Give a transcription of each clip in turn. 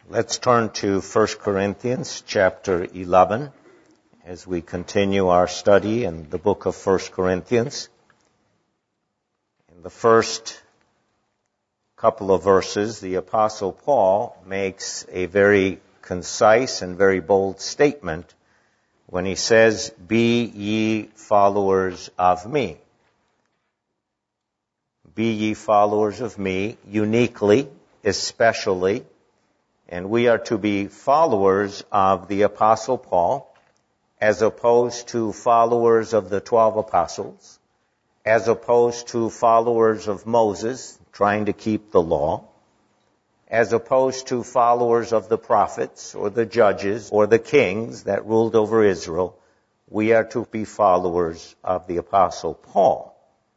Let's turn to 1 Corinthians chapter 11 as we continue our study in the book of 1 Corinthians. In the first couple of verses, the Apostle Paul makes a very concise and very bold statement when he says, "Be ye followers of me." Be ye followers of me, uniquely, especially, and we are to be followers of the Apostle Paul, as opposed to followers of the 12 apostles, as opposed to followers of Moses, trying to keep the law, as opposed to followers of the prophets, or the judges, or the kings that ruled over Israel. We are to be followers of the Apostle Paul.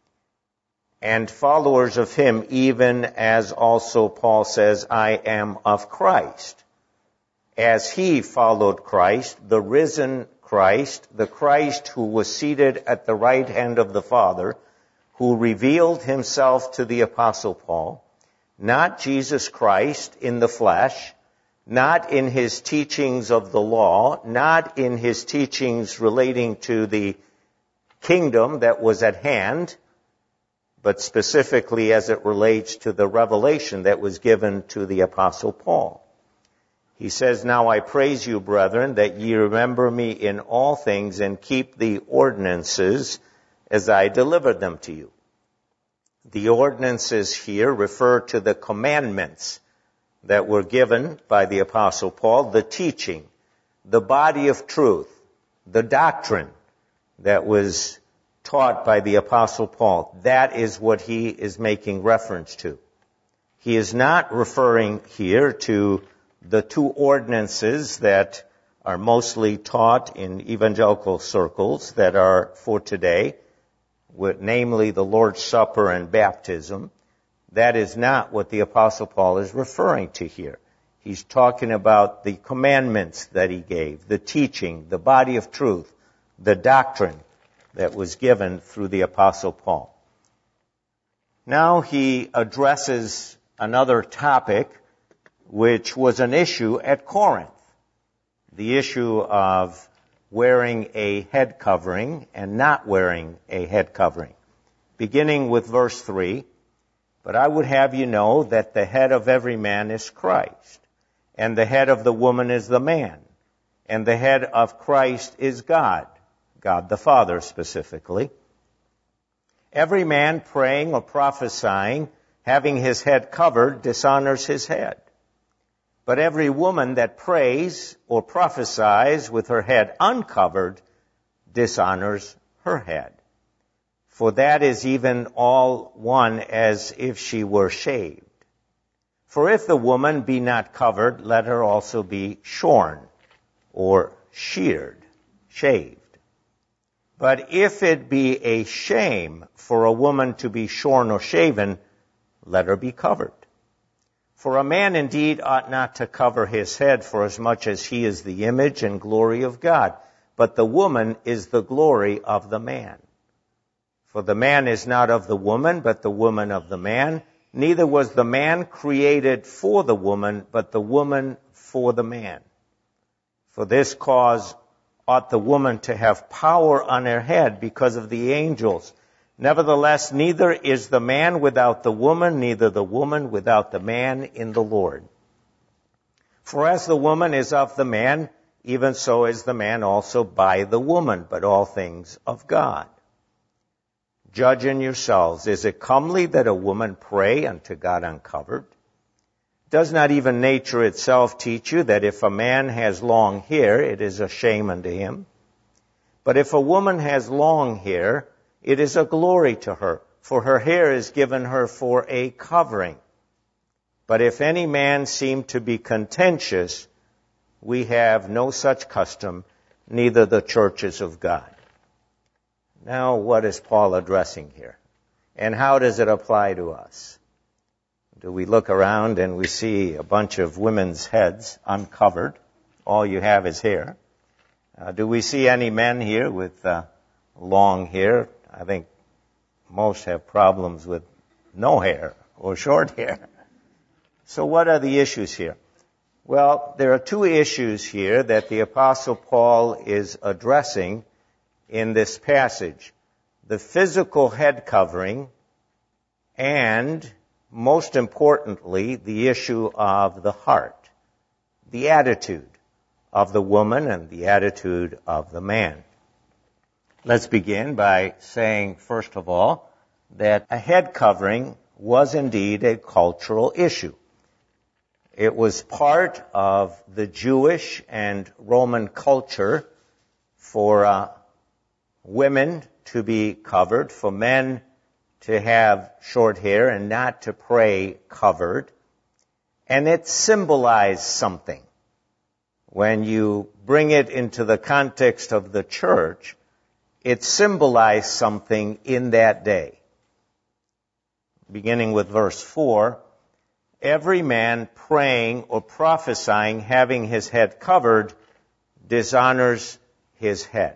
And followers of him, even as also Paul says, "I am of Christ." As he followed Christ, the risen Christ, the Christ who was seated at the right hand of the Father, who revealed himself to the Apostle Paul, not Jesus Christ in the flesh, not in his teachings of the law, not in his teachings relating to the kingdom that was at hand, but specifically as it relates to the revelation that was given to the Apostle Paul. He says, "Now I praise you, brethren, that ye remember me in all things and keep the ordinances as I delivered them to you." The ordinances here refer to the commandments that were given by the Apostle Paul, the teaching, the body of truth, the doctrine that was taught by the Apostle Paul. That is what he is making reference to. He is not referring here to the two ordinances that are mostly taught in evangelical circles that are for today, namely the Lord's Supper and baptism. That is not what the Apostle Paul is referring to here. He's talking about the commandments that he gave, the teaching, the body of truth, the doctrine that was given through the Apostle Paul. Now he addresses another topic which was an issue at Corinth, the issue of wearing a head covering and not wearing a head covering. Beginning with verse 3, "But I would have you know that the head of every man is Christ, and the head of the woman is the man, and the head of Christ is God." God the Father specifically. "Every man praying or prophesying, having his head covered, dishonors his head. But every woman that prays or prophesies with her head uncovered, dishonors her head. For that is even all one as if she were shaved. For if the woman be not covered, let her also be shorn," or sheared, shaved. "But if it be a shame for a woman to be shorn or shaven, let her be covered. For a man indeed ought not to cover his head, for as much as he is the image and glory of God. But the woman is the glory of the man. For the man is not of the woman, but the woman of the man. Neither was the man created for the woman, but the woman for the man. For this cause ought the woman to have power on her head because of the angels. Nevertheless, neither is the man without the woman, neither the woman without the man in the Lord. For as the woman is of the man, even so is the man also by the woman, but all things of God. Judge in yourselves, is it comely that a woman pray unto God uncovered? Does not even nature itself teach you that if a man has long hair, it is a shame unto him? But if a woman has long hair, it is a glory to her, for her hair is given her for a covering. But if any man seem to be contentious, we have no such custom, neither the churches of God." Now, what is Paul addressing here? And how does it apply to us? Do we look around and we see a bunch of women's heads uncovered? All you have is hair. Do we see any men here with long hair? I think most have problems with no hair or short hair. So what are the issues here? Well, there are two issues here that the Apostle Paul is addressing in this passage. The physical head covering and, most importantly, the issue of the heart, the attitude of the woman and the attitude of the man. Let's begin by saying, first of all, that a head covering was indeed a cultural issue. It was part of the Jewish and Roman culture for women to be covered, for men to have short hair and not to pray covered. And it symbolized something. When you bring it into the context of the church, it symbolized something in that day. Beginning with verse 4, every man praying or prophesying having his head covered dishonors his head.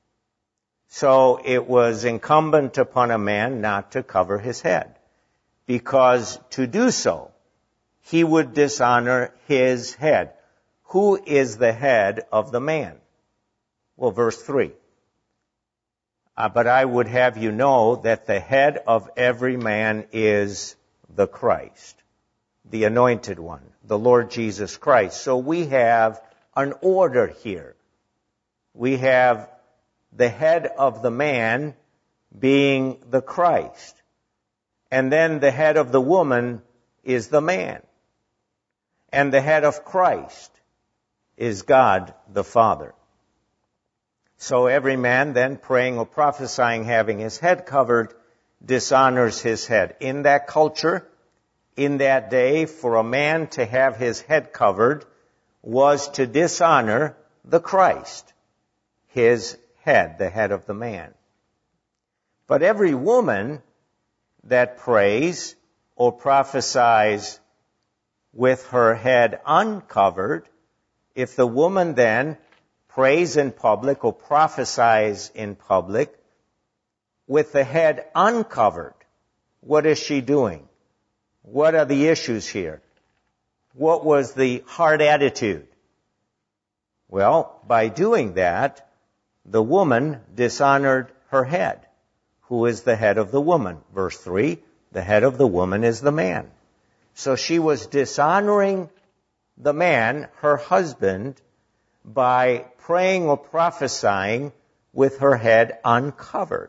So it was incumbent upon a man not to cover his head, because to do so, he would dishonor his head. Who is the head of the man? Well, verse 3. But I would have you know that the head of every man is the Christ, the anointed one, the Lord Jesus Christ. So we have an order here. We have the head of the man being the Christ. And then the head of the woman is the man. And the head of Christ is God the Father. So every man then praying or prophesying having his head covered dishonors his head. In that culture, in that day, for a man to have his head covered was to dishonor the Christ, his head, the head of the man. But every woman that prays or prophesies with her head uncovered, if the woman then prays in public or prophesies in public with the head uncovered, what is she doing? What are the issues here? What was the heart attitude? Well, by doing that, the woman dishonored her head. Who is the head of the woman? Verse 3, the head of the woman is the man. So she was dishonoring the man, her husband, by praying or prophesying with her head uncovered.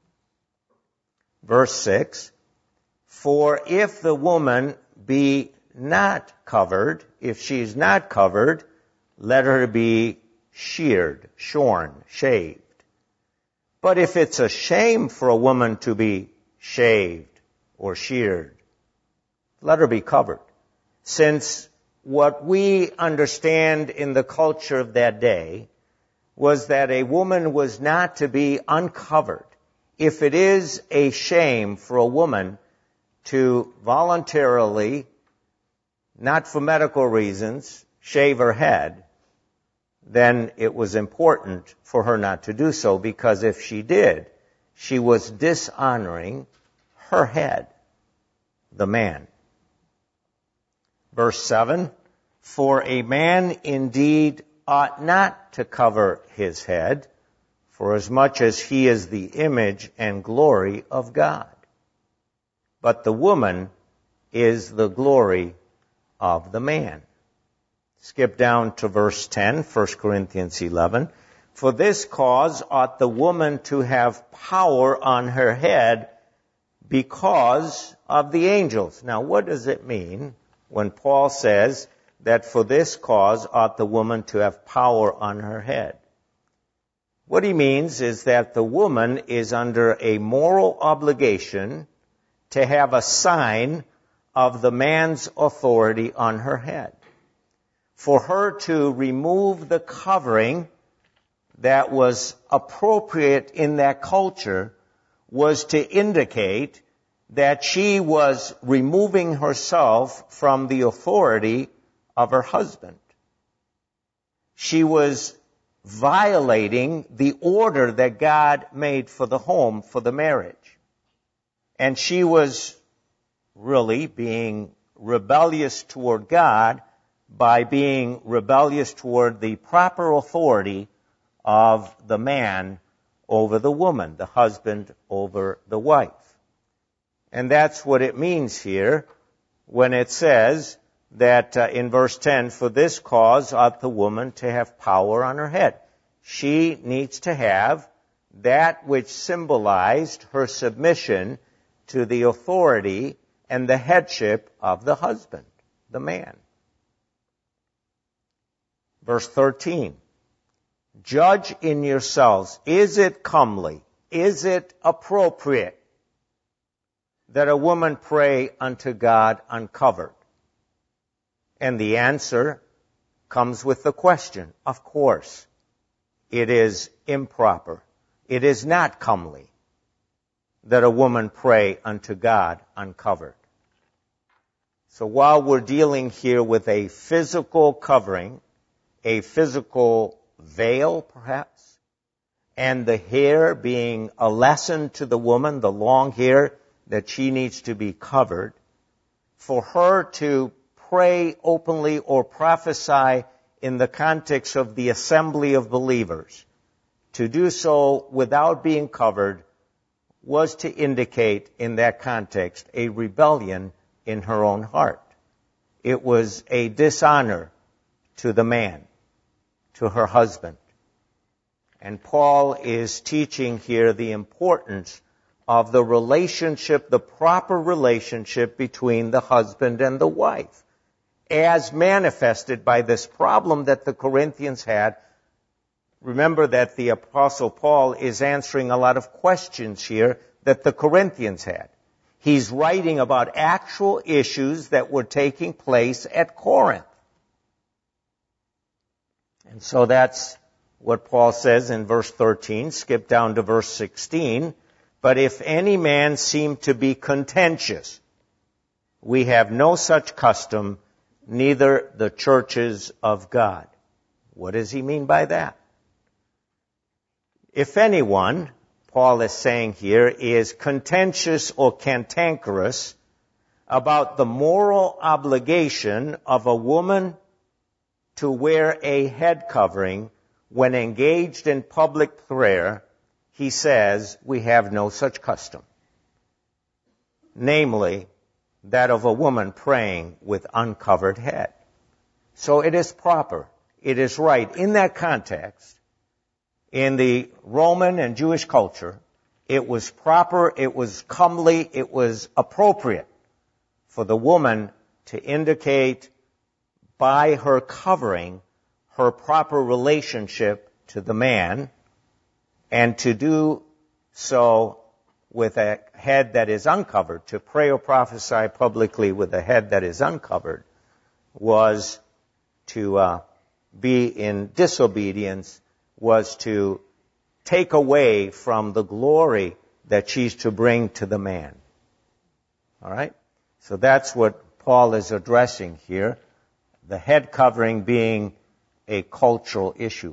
Verse 6, for if the woman be not covered, if she's not covered, let her be sheared, shorn, shaved. But if it's a shame for a woman to be shaved or sheared, let her be covered. Since what we understand in the culture of that day was that a woman was not to be uncovered. If it is a shame for a woman to voluntarily, not for medical reasons, shave her head, then it was important for her not to do so, because if she did, she was dishonoring her head, the man. Verse 7, for a man indeed ought not to cover his head, for as much as he is the image and glory of God. But the woman is the glory of the man. Skip down to verse 10, 1 Corinthians 11. For this cause ought the woman to have power on her head because of the angels. Now, what does it mean when Paul says that for this cause ought the woman to have power on her head? What he means is that the woman is under a moral obligation to have a sign of the man's authority on her head. For her to remove the covering that was appropriate in that culture was to indicate that she was removing herself from the authority of her husband. She was violating the order that God made for the home, for the marriage. And she was really being rebellious toward God by being rebellious toward the proper authority of the man over the woman, the husband over the wife. And that's what it means here when it says that in verse 10, for this cause ought the woman to have power on her head. She needs to have that which symbolized her submission to the authority and the headship of the husband, the man. Verse 13, judge in yourselves, is it comely, is it appropriate that a woman pray unto God uncovered? And the answer comes with the question, of course, it is improper. It is not comely that a woman pray unto God uncovered. So while we're dealing here with a physical covering, a physical veil perhaps, and the hair being a lesson to the woman, the long hair that she needs to be covered, for her to pray openly or prophesy in the context of the assembly of believers, to do so without being covered was to indicate in that context a rebellion in her own heart. It was a dishonor to the man, to her husband. And Paul is teaching here the importance of the relationship, the proper relationship between the husband and the wife, as manifested by this problem that the Corinthians had. Remember that the Apostle Paul is answering a lot of questions here that the Corinthians had. He's writing about actual issues that were taking place at Corinth. And so that's what Paul says in verse 13. Skip down to verse 16. But if any man seem to be contentious, we have no such custom, neither the churches of God. What does he mean by that? If anyone, Paul is saying here, is contentious or cantankerous about the moral obligation of a woman to wear a head covering when engaged in public prayer, he says we have no such custom. Namely, that of a woman praying with uncovered head. So it is proper, it is right in that context. In the Roman and Jewish culture, it was proper, it was comely, it was appropriate for the woman to indicate by her covering her proper relationship to the man, and to do so with a head that is uncovered, to pray or prophesy publicly with a head that is uncovered, was to be in disobedience, was to take away from the glory that she's to bring to the man. All right? So that's what Paul is addressing here, the head covering being a cultural issue.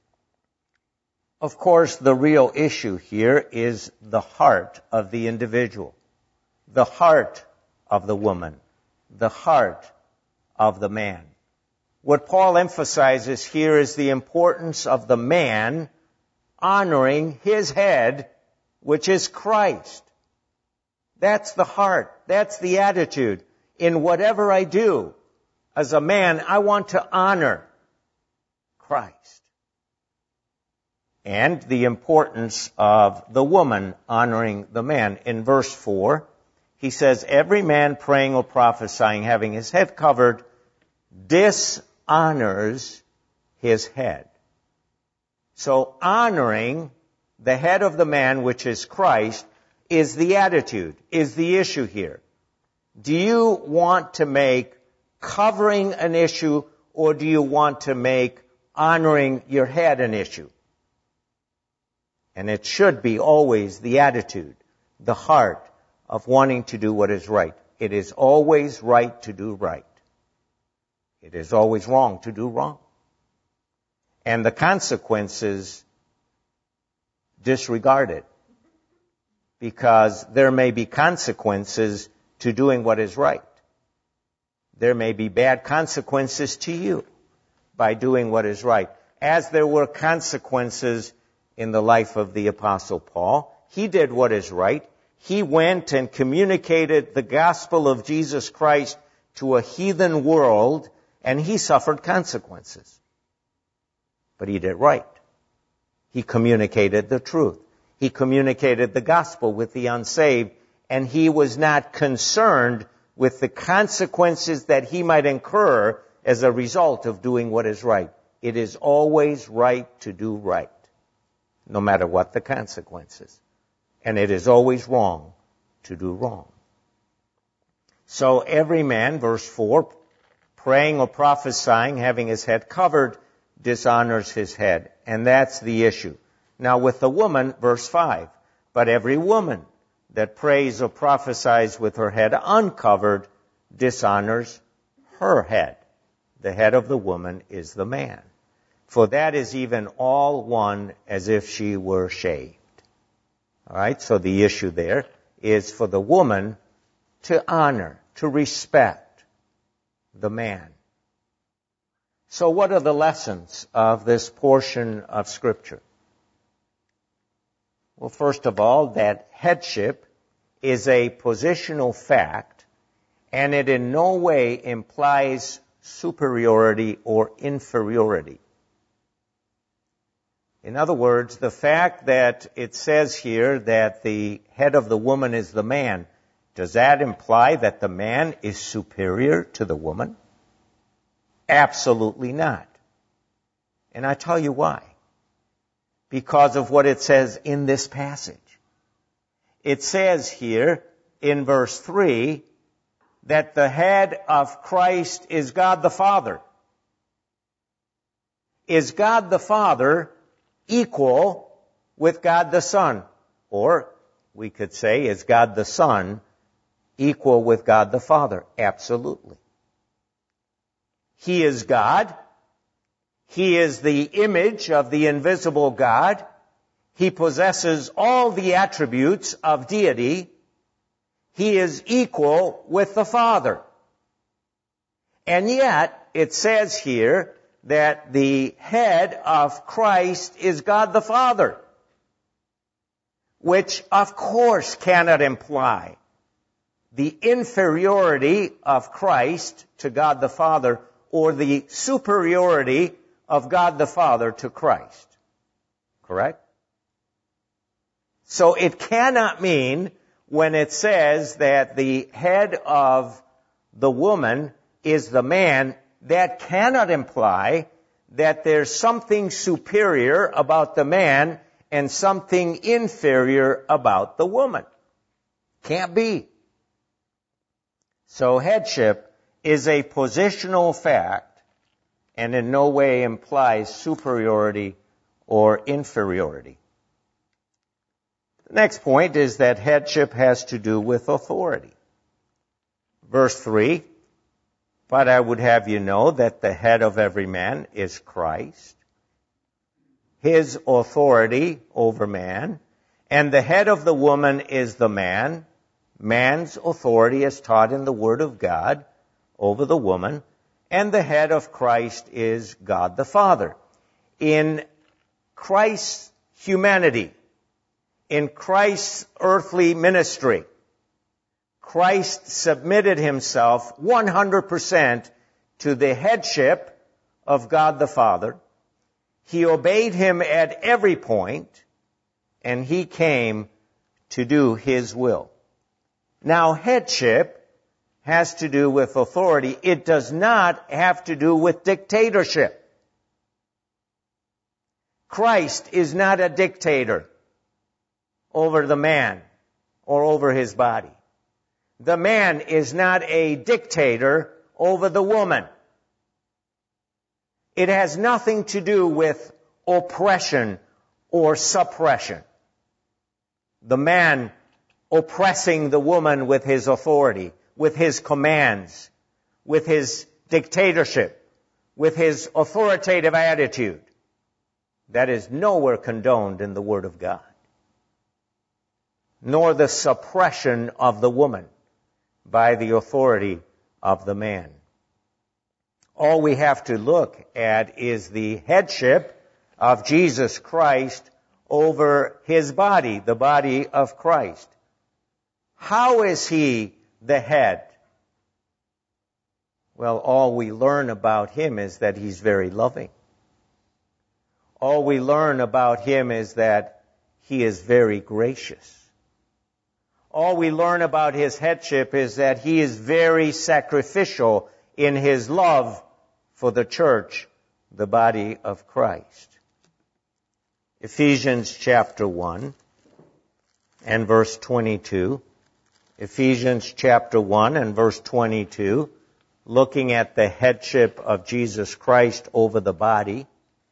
Of course, the real issue here is the heart of the individual, the heart of the woman, the heart of the man. What Paul emphasizes here is the importance of the man honoring his head, which is Christ. That's the heart. That's the attitude. In whatever I do, as a man, I want to honor Christ. And the importance of the woman honoring the man. In verse 4, he says, every man praying or prophesying, having his head covered, dishonors his head. So honoring the head of the man, which is Christ, is the attitude, is the issue here. Do you want to make covering an issue, or do you want to make honoring your head an issue? And it should be always the attitude, the heart of wanting to do what is right. It is always right to do right. It is always wrong to do wrong. And the consequences disregarded, because there may be consequences to doing what is right. there may be bad consequences to you by doing what is right. As there were consequences in the life of the Apostle Paul, he did what is right. He went and communicated the gospel of Jesus Christ to a heathen world, and he suffered consequences. But he did right. He communicated the truth. He communicated the gospel with the unsaved, and he was not concerned with the consequences that he might incur as a result of doing what is right. It is always right to do right, no matter what the consequences. And it is always wrong to do wrong. So every man, verse 4, praying or prophesying, having his head covered, dishonors his head. And that's the issue. Now with the woman, verse 5, but every woman that prays or prophesies with her head uncovered dishonors her head. The head of the woman is the man. For that is even all one as if she were shaved. All right, so the issue there is for the woman to honor, to respect the man. So what are the lessons of this portion of Scripture? Well, first of all, that headship is a positional fact, and it in no way implies superiority or inferiority. In other words, the fact that it says here that the head of the woman is the man, does that imply that the man is superior to the woman? Absolutely not. And I tell you why. Because of what it says in this passage. It says here in verse 3 that the head of Christ is God the Father. Is God the Father equal with God the Son? Or we could say, is God the Son equal with God the Father? Absolutely. He is God. He is the image of the invisible God. He possesses all the attributes of deity. He is equal with the Father. And yet, it says here that the head of Christ is God the Father, which of course cannot imply the inferiority of Christ to God the Father or the superiority of God the Father to Christ. Correct? So it cannot mean when it says that the head of the woman is the man, that cannot imply that there's something superior about the man and something inferior about the woman. Can't be. So headship is a positional fact and in no way implies superiority or inferiority. The next point is that headship has to do with authority. Verse 3, but I would have you know that the head of every man is Christ, his authority over man, and the head of the woman is the man, man's authority as taught in the Word of God over the woman, and the head of Christ is God the Father. In Christ's humanity, in Christ's earthly ministry, Christ submitted himself 100% to the headship of God the Father. He obeyed him at every point, and he came to do his will. Now, headship has to do with authority. It does not have to do with dictatorship. Christ is not a dictator over the man or over his body. The man is not a dictator over the woman. It has nothing to do with oppression or suppression. The man oppressing the woman with his authority, with his commands, with his dictatorship, with his authoritative attitude. That is nowhere condoned in the Word of God. Nor the suppression of the woman by the authority of the man. All we have to look at is the headship of Jesus Christ over his body, the body of Christ. How is he the head? Well, all we learn about him is that he's very loving. All we learn about him is that he is very gracious. All we learn about his headship is that he is very sacrificial in his love for the church, the body of Christ. Ephesians chapter 1 and verse 22. Ephesians chapter 1 and verse 22, looking at the headship of Jesus Christ over the body.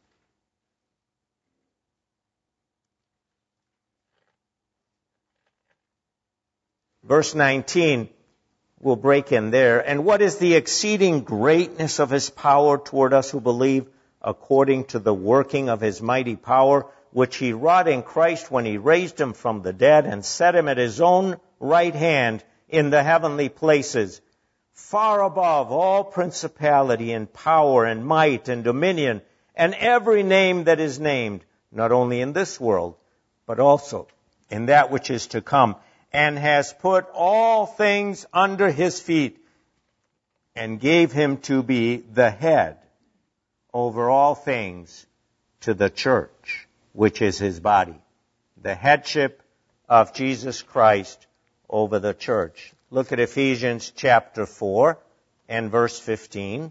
Verse 19, we'll break in there. And what is the exceeding greatness of his power toward us who believe, according to the working of his mighty power, which he wrought in Christ when he raised him from the dead and set him at his own right hand in the heavenly places, far above all principality and power and might and dominion and every name that is named, not only in this world, but also in that which is to come, and has put all things under his feet, and gave him to be the head over all things to the church, which is his body. The headship of Jesus Christ over the church. Look at Ephesians chapter 4 and verse 15.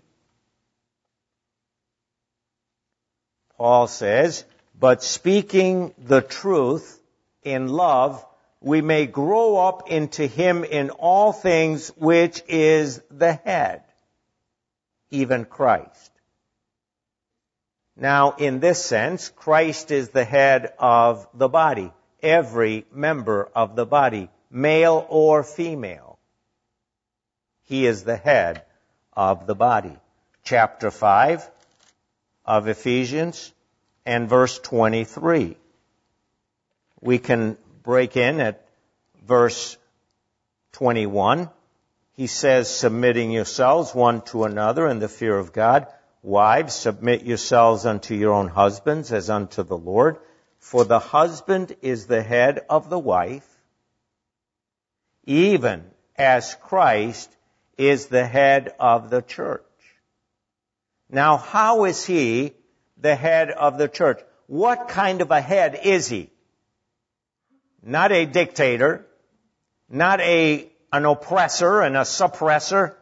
Paul says, "But speaking the truth in love, we may grow up into him in all things, which is the head, even Christ." Now, in this sense, Christ is the head of the body, every member of the body, male or female. He is the head of the body. Chapter 5 of Ephesians and verse 23. We can break in at verse 21. He says, "Submitting yourselves one to another in the fear of God. Wives, submit yourselves unto your own husbands as unto the Lord. For the husband is the head of the wife, even as Christ is the head of the church." Now, how is he the head of the church? What kind of a head is he? Not a dictator, not an oppressor and a suppressor.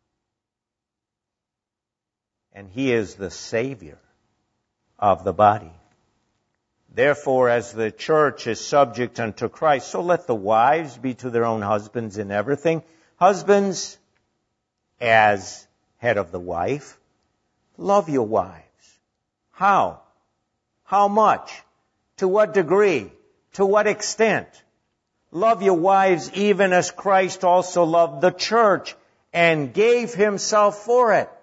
And he is the Savior of the body. Therefore, as the church is subject unto Christ, so let the wives be to their own husbands in everything. Husbands, as head of the wife, love your wives. How? How much? To what degree? To what extent? Love your wives even as Christ also loved the church and gave himself for it,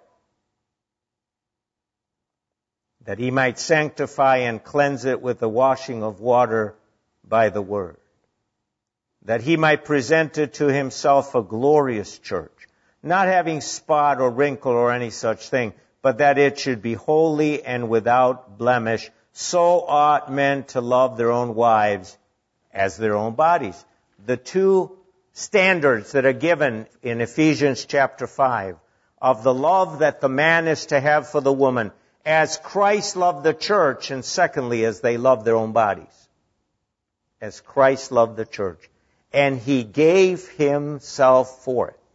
that he might sanctify and cleanse it with the washing of water by the word, that he might present it to himself a glorious church, not having spot or wrinkle or any such thing, but that it should be holy and without blemish. So ought men to love their own wives as their own bodies. The two standards that are given in Ephesians chapter 5 of the love that the man is to have for the woman, as Christ loved the church, and secondly, as they love their own bodies. As Christ loved the church. And he gave himself for it.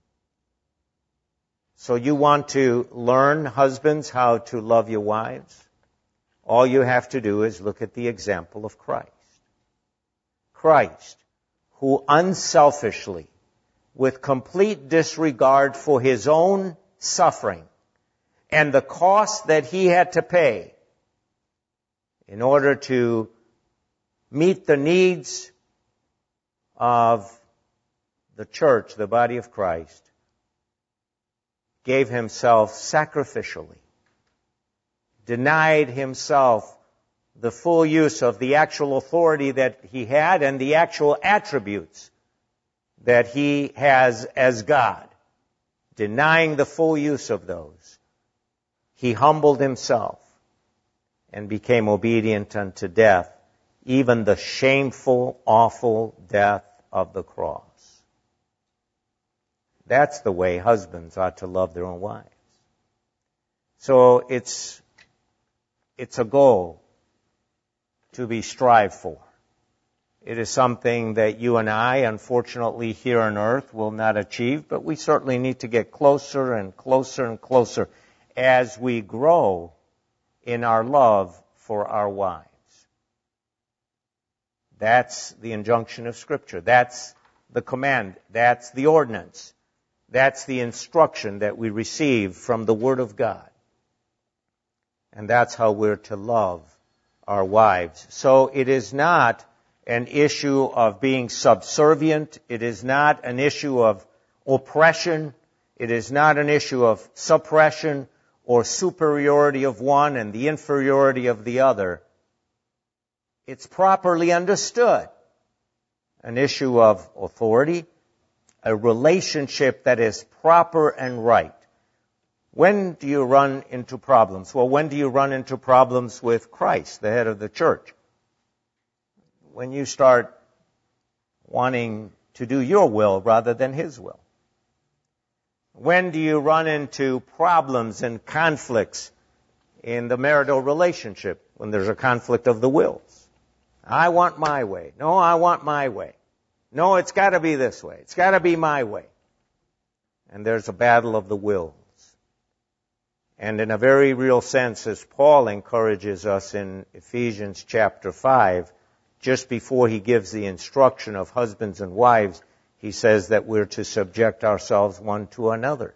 So you want to learn, husbands, how to love your wives? All you have to do is look at the example of Christ. Christ, who unselfishly, with complete disregard for his own suffering and the cost that he had to pay in order to meet the needs of the church, the body of Christ, gave himself sacrificially, denied himself the full use of the actual authority that he had and the actual attributes that he has as God, denying the full use of those, He humbled himself and became obedient unto death, even the shameful, awful death of the cross. That's the way husbands ought to love their own wives. So it's a goal to be strived for. It is something that you and I, unfortunately, here on earth will not achieve, but we certainly need to get closer and closer and closer as we grow in our love for our wives. That's the injunction of Scripture. That's the command. That's the ordinance. That's the instruction that we receive from the Word of God. And that's how we're to love our wives. So it is not an issue of being subservient. It is not an issue of oppression. It is not an issue of suppression or superiority of one and the inferiority of the other. It's properly understood. An issue of authority, a relationship that is proper and right. When do you run into problems? Well, when do you run into problems with Christ, the head of the church? When you start wanting to do your will rather than His will. When do you run into problems and conflicts in the marital relationship? When there's a conflict of the wills. I want my way. No, I want my way. No, it's got to be this way. It's got to be my way. And there's a battle of the wills. And in a very real sense, as Paul encourages us in Ephesians chapter 5, just before he gives the instruction of husbands and wives, he says that we're to subject ourselves one to another.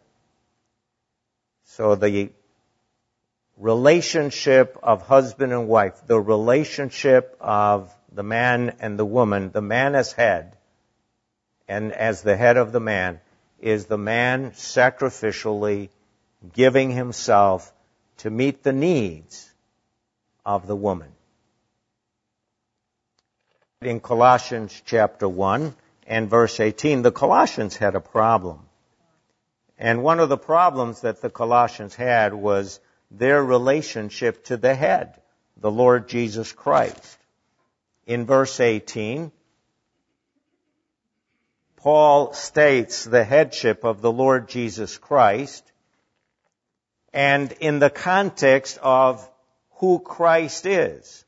So the relationship of husband and wife, the relationship of the man and the woman, the man as head, and as the head of the man, is the man sacrificially giving himself to meet the needs of the woman. In Colossians chapter 1 and verse 18, the Colossians had a problem. And one of the problems that the Colossians had was their relationship to the head, the Lord Jesus Christ. In verse 18, Paul states the headship of the Lord Jesus Christ, and in the context of who Christ is.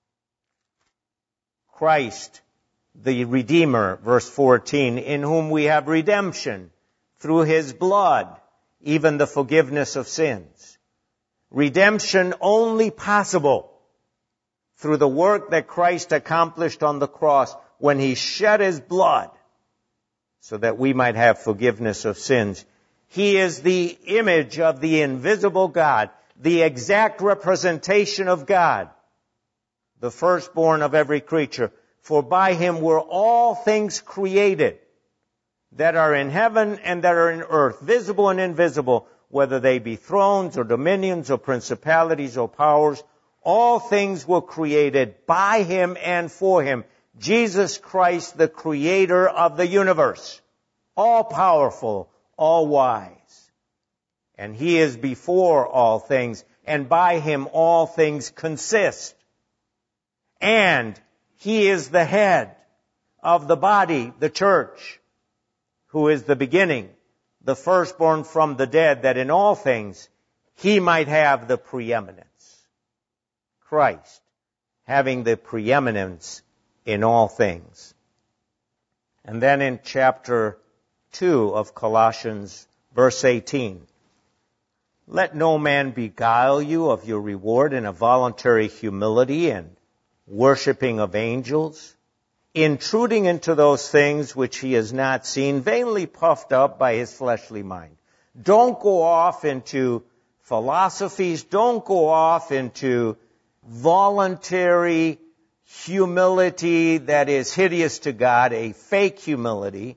Christ, the Redeemer, verse 14, in whom we have redemption through His blood, even the forgiveness of sins. Redemption only possible through the work that Christ accomplished on the cross when He shed His blood so that we might have forgiveness of sins. He is the image of the invisible God, the exact representation of God, the firstborn of every creature. For by Him were all things created that are in heaven and that are in earth, visible and invisible, whether they be thrones or dominions or principalities or powers. All things were created by Him and for Him. Jesus Christ, the Creator of the universe, all powerful, all wise. And He is before all things, and by Him all things consist. And He is the head of the body, the church, who is the beginning, the firstborn from the dead, that in all things He might have the preeminence. Christ having the preeminence in all things. And then in chapter 2 of Colossians, verse 18, let no man beguile you of your reward in a voluntary humility and worshiping of angels, intruding into those things which he has not seen, vainly puffed up by his fleshly mind. Don't go off into philosophies. Don't go off into voluntary humility that is hideous to God, a fake humility,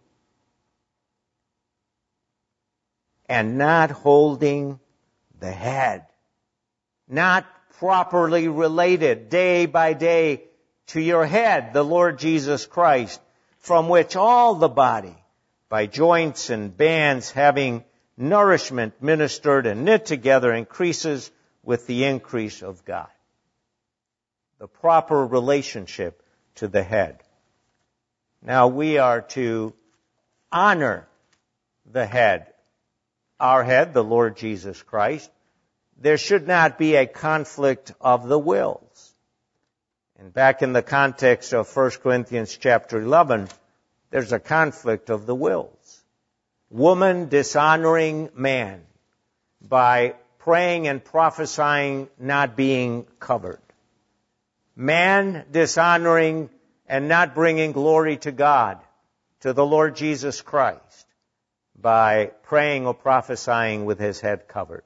and not holding the head, not properly related day by day to your head, the Lord Jesus Christ, from which all the body, by joints and bands having nourishment ministered and knit together increases with the increase of God. The proper relationship to the head. Now we are to honor the head. Our head, the Lord Jesus Christ. There should not be a conflict of the wills. And back in the context of 1 Corinthians chapter 11, there's a conflict of the wills. Woman dishonoring man by praying and prophesying not being covered. Man dishonoring and not bringing glory to God, to the Lord Jesus Christ, by praying or prophesying with his head covered.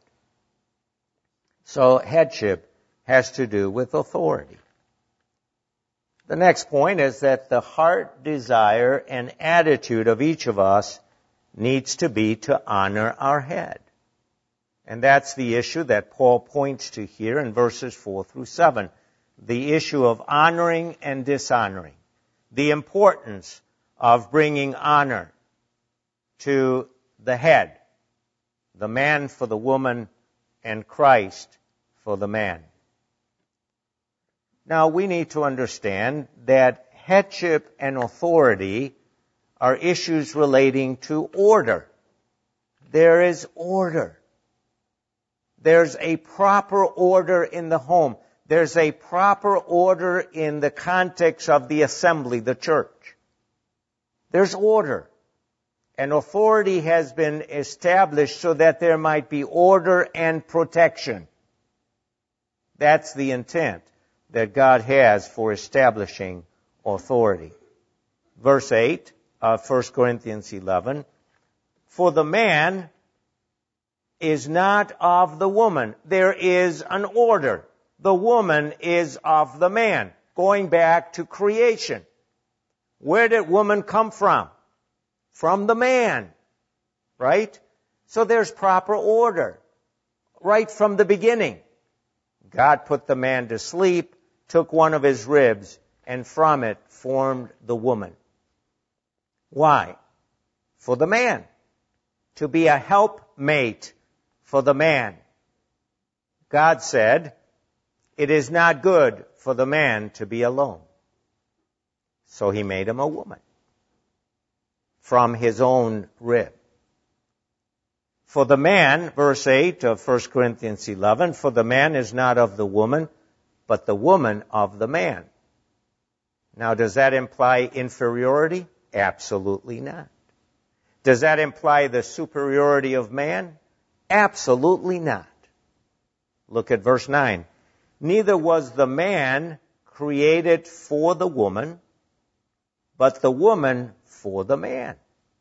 So headship has to do with authority. The next point is that the heart desire and attitude of each of us needs to be to honor our head. And that's the issue that Paul points to here in verses 4 through 7. The issue of honoring and dishonoring. The importance of bringing honor to the head. The man for the woman and Christ for the man. Now we need to understand that headship and authority are issues relating to order. There is order. There's a proper order in the home. There's a proper order in the context of the assembly, the church. There's order. And authority has been established so that there might be order and protection. That's the intent that God has for establishing authority. Verse 8 of 1 Corinthians 11, for the man is not of the woman. There is an order. The woman is of the man. Going back to creation. Where did woman come from? From the man. Right? So there's proper order. Right from the beginning. God put the man to sleep, took one of his ribs, and from it formed the woman. Why? For the man. To be a helpmate for the man. God said, it is not good for the man to be alone. So he made him a woman from his own rib. For the man, verse 8 of 1 Corinthians 11, for the man is not of the woman, but the woman of the man. Now, does that imply inferiority? Absolutely not. Does that imply the superiority of man? Absolutely not. Look at verse 9. Neither was the man created for the woman, but the woman for the man.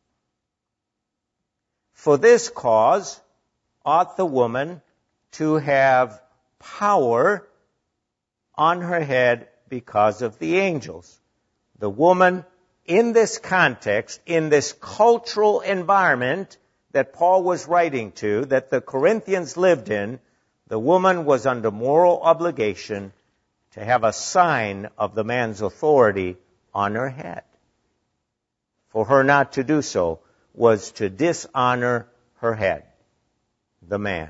For this cause ought the woman to have power on her head because of the angels. The woman, in this context, in this cultural environment that Paul was writing to, that the Corinthians lived in, the woman was under moral obligation to have a sign of the man's authority on her head. For her not to do so was to dishonor her head, the man.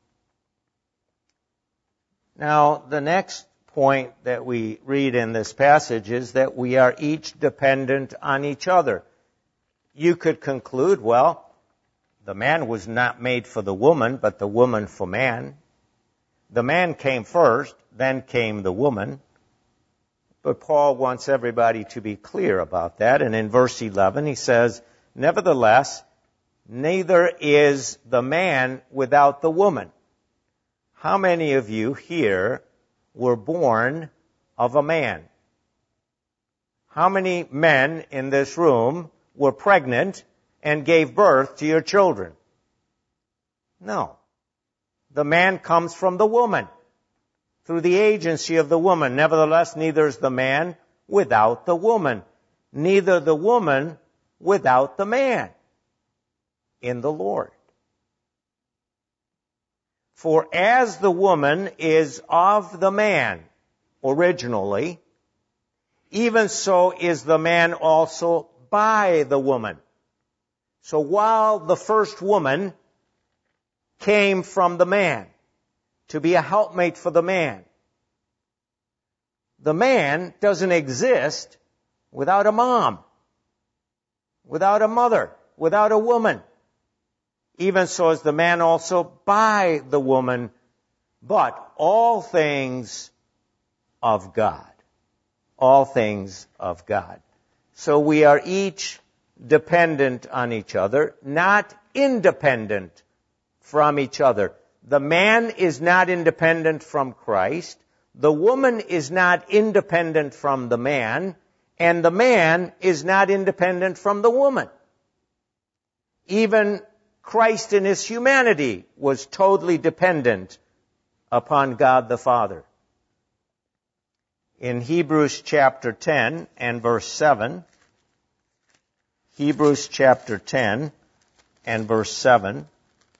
Now, the next point that we read in this passage is that we are each dependent on each other. You could conclude, well, the man was not made for the woman, but the woman for man. The man came first, then came the woman. But Paul wants everybody to be clear about that. And in verse 11 he says, nevertheless, neither is the man without the woman. How many of you here were born of a man? How many men in this room were pregnant and gave birth to your children? No. The man comes from the woman, through the agency of the woman. Nevertheless, neither is the man without the woman, neither the woman without the man in the Lord. For as the woman is of the man originally, even so is the man also by the woman. So while the first woman came from the man, to be a helpmate for the man. The man doesn't exist without a mom, without a mother, without a woman. Even so is the man also by the woman, but all things of God. All things of God. So we are each dependent on each other, not independent from each other. The man is not independent from Christ. The woman is not independent from the man. And the man is not independent from the woman. Even Christ in his humanity was totally dependent upon God the Father. In Hebrews chapter 10 and verse 7, Hebrews chapter 10 and verse 7,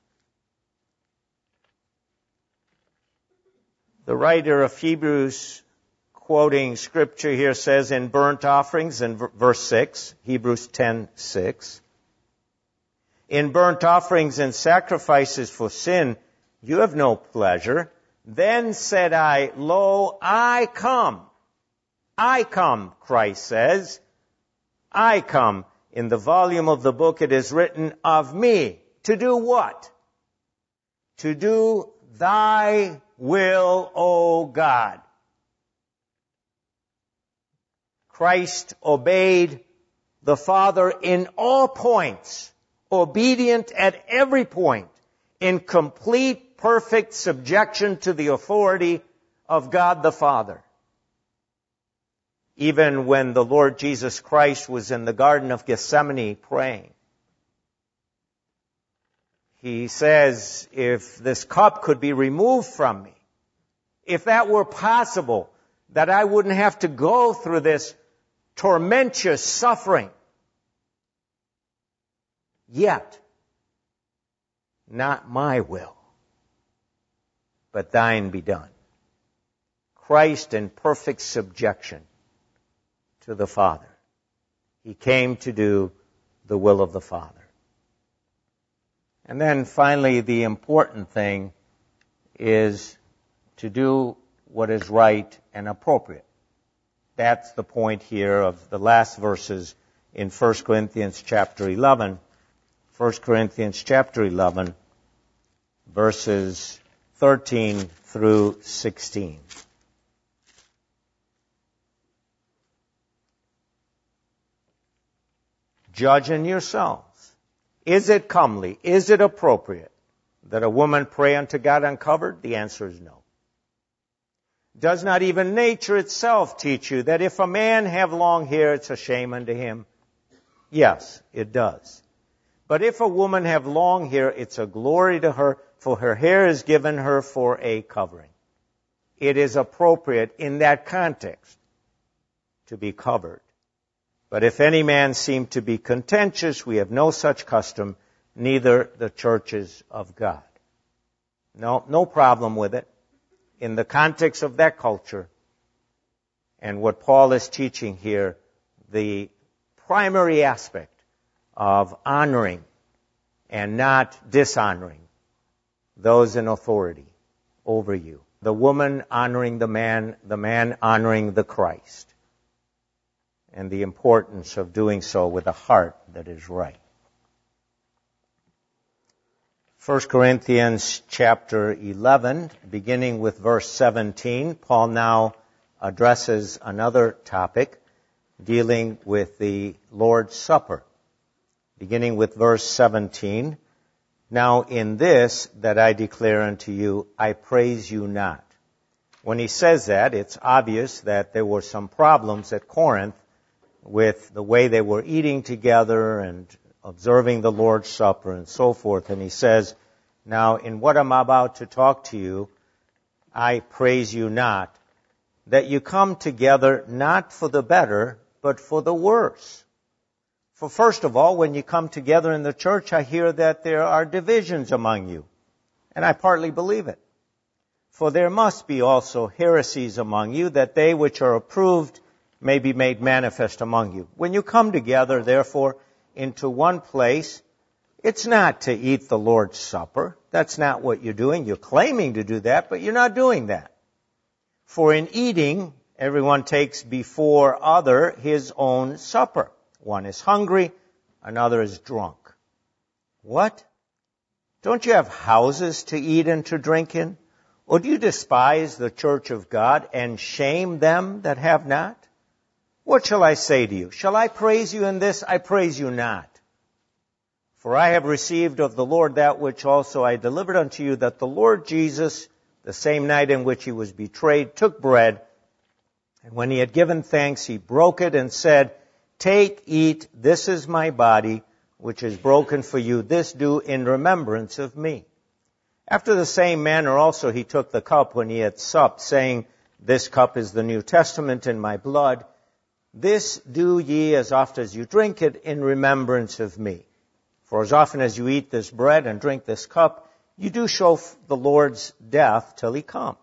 the writer of Hebrews, quoting scripture here, says in burnt offerings, in verse 6, Hebrews 10:6, in burnt offerings and sacrifices for sin, you have no pleasure. Then said I, lo, I come. I come, Christ says. I come. In the volume of the book it is written of me. To do what? To do thy will, O God. Christ obeyed the Father in all points, obedient at every point, in complete, perfect subjection to the authority of God the Father. Even when the Lord Jesus Christ was in the Garden of Gethsemane praying, he says, if this cup could be removed from me, if that were possible, that I wouldn't have to go through this tormentous suffering, yet not my will, but thine be done. Christ in perfect subjection to the Father. He came to do the will of the Father. And then finally, the important thing is to do what is right and appropriate. That's the point here of the last verses in 1 Corinthians chapter 11. 1 Corinthians chapter 11, verses 13 through 16. Judge in yourselves. Is it comely? Is it appropriate that a woman pray unto God uncovered? The answer is no. Does not even nature itself teach you that if a man have long hair, it's a shame unto him? Yes, it does. But if a woman have long hair, it's a glory to her, for her hair is given her for a covering. It is appropriate in that context to be covered. But if any man seem to be contentious, we have no such custom, neither the churches of God. No problem with it. In the context of that culture, and what Paul is teaching here, the primary aspect of honoring and not dishonoring those in authority over you. The woman honoring the man honoring the Christ. And the importance of doing so with a heart that is right. 1 Corinthians chapter 11, beginning with verse 17, Paul now addresses another topic dealing with the Lord's Supper. Beginning with verse 17, now in this that I declare unto you, I praise you not. When he says that, it's obvious that there were some problems at Corinth with the way they were eating together and observing the Lord's Supper and so forth. And he says, now in what I'm about to talk to you, I praise you not, that you come together not for the better, but for the worse. For first of all, when you come together in the church, I hear that there are divisions among you. And I partly believe it. For there must be also heresies among you, that they which are approved may be made manifest among you. When you come together, therefore, into one place, It's not to eat the Lord's Supper. That's not what you're doing. You're claiming to do that, but you're not doing that. For in eating, everyone takes before other his own supper. One is hungry, another is drunk. What? Don't you have houses to eat and to drink in? Or do you despise the church of God and shame them that have not? What shall I say to you? Shall I praise you in this? I praise you not. For I have received of the Lord that which also I delivered unto you, that the Lord Jesus, the same night in which he was betrayed, took bread, and when he had given thanks, he broke it and said, Take, eat, this is my body, which is broken for you. This do in remembrance of me. After the same manner also he took the cup when he had supped, saying, This cup is the New Testament in my blood. This do ye as oft as you drink it in remembrance of me. For as often as you eat this bread and drink this cup, you do show the Lord's death till he comes.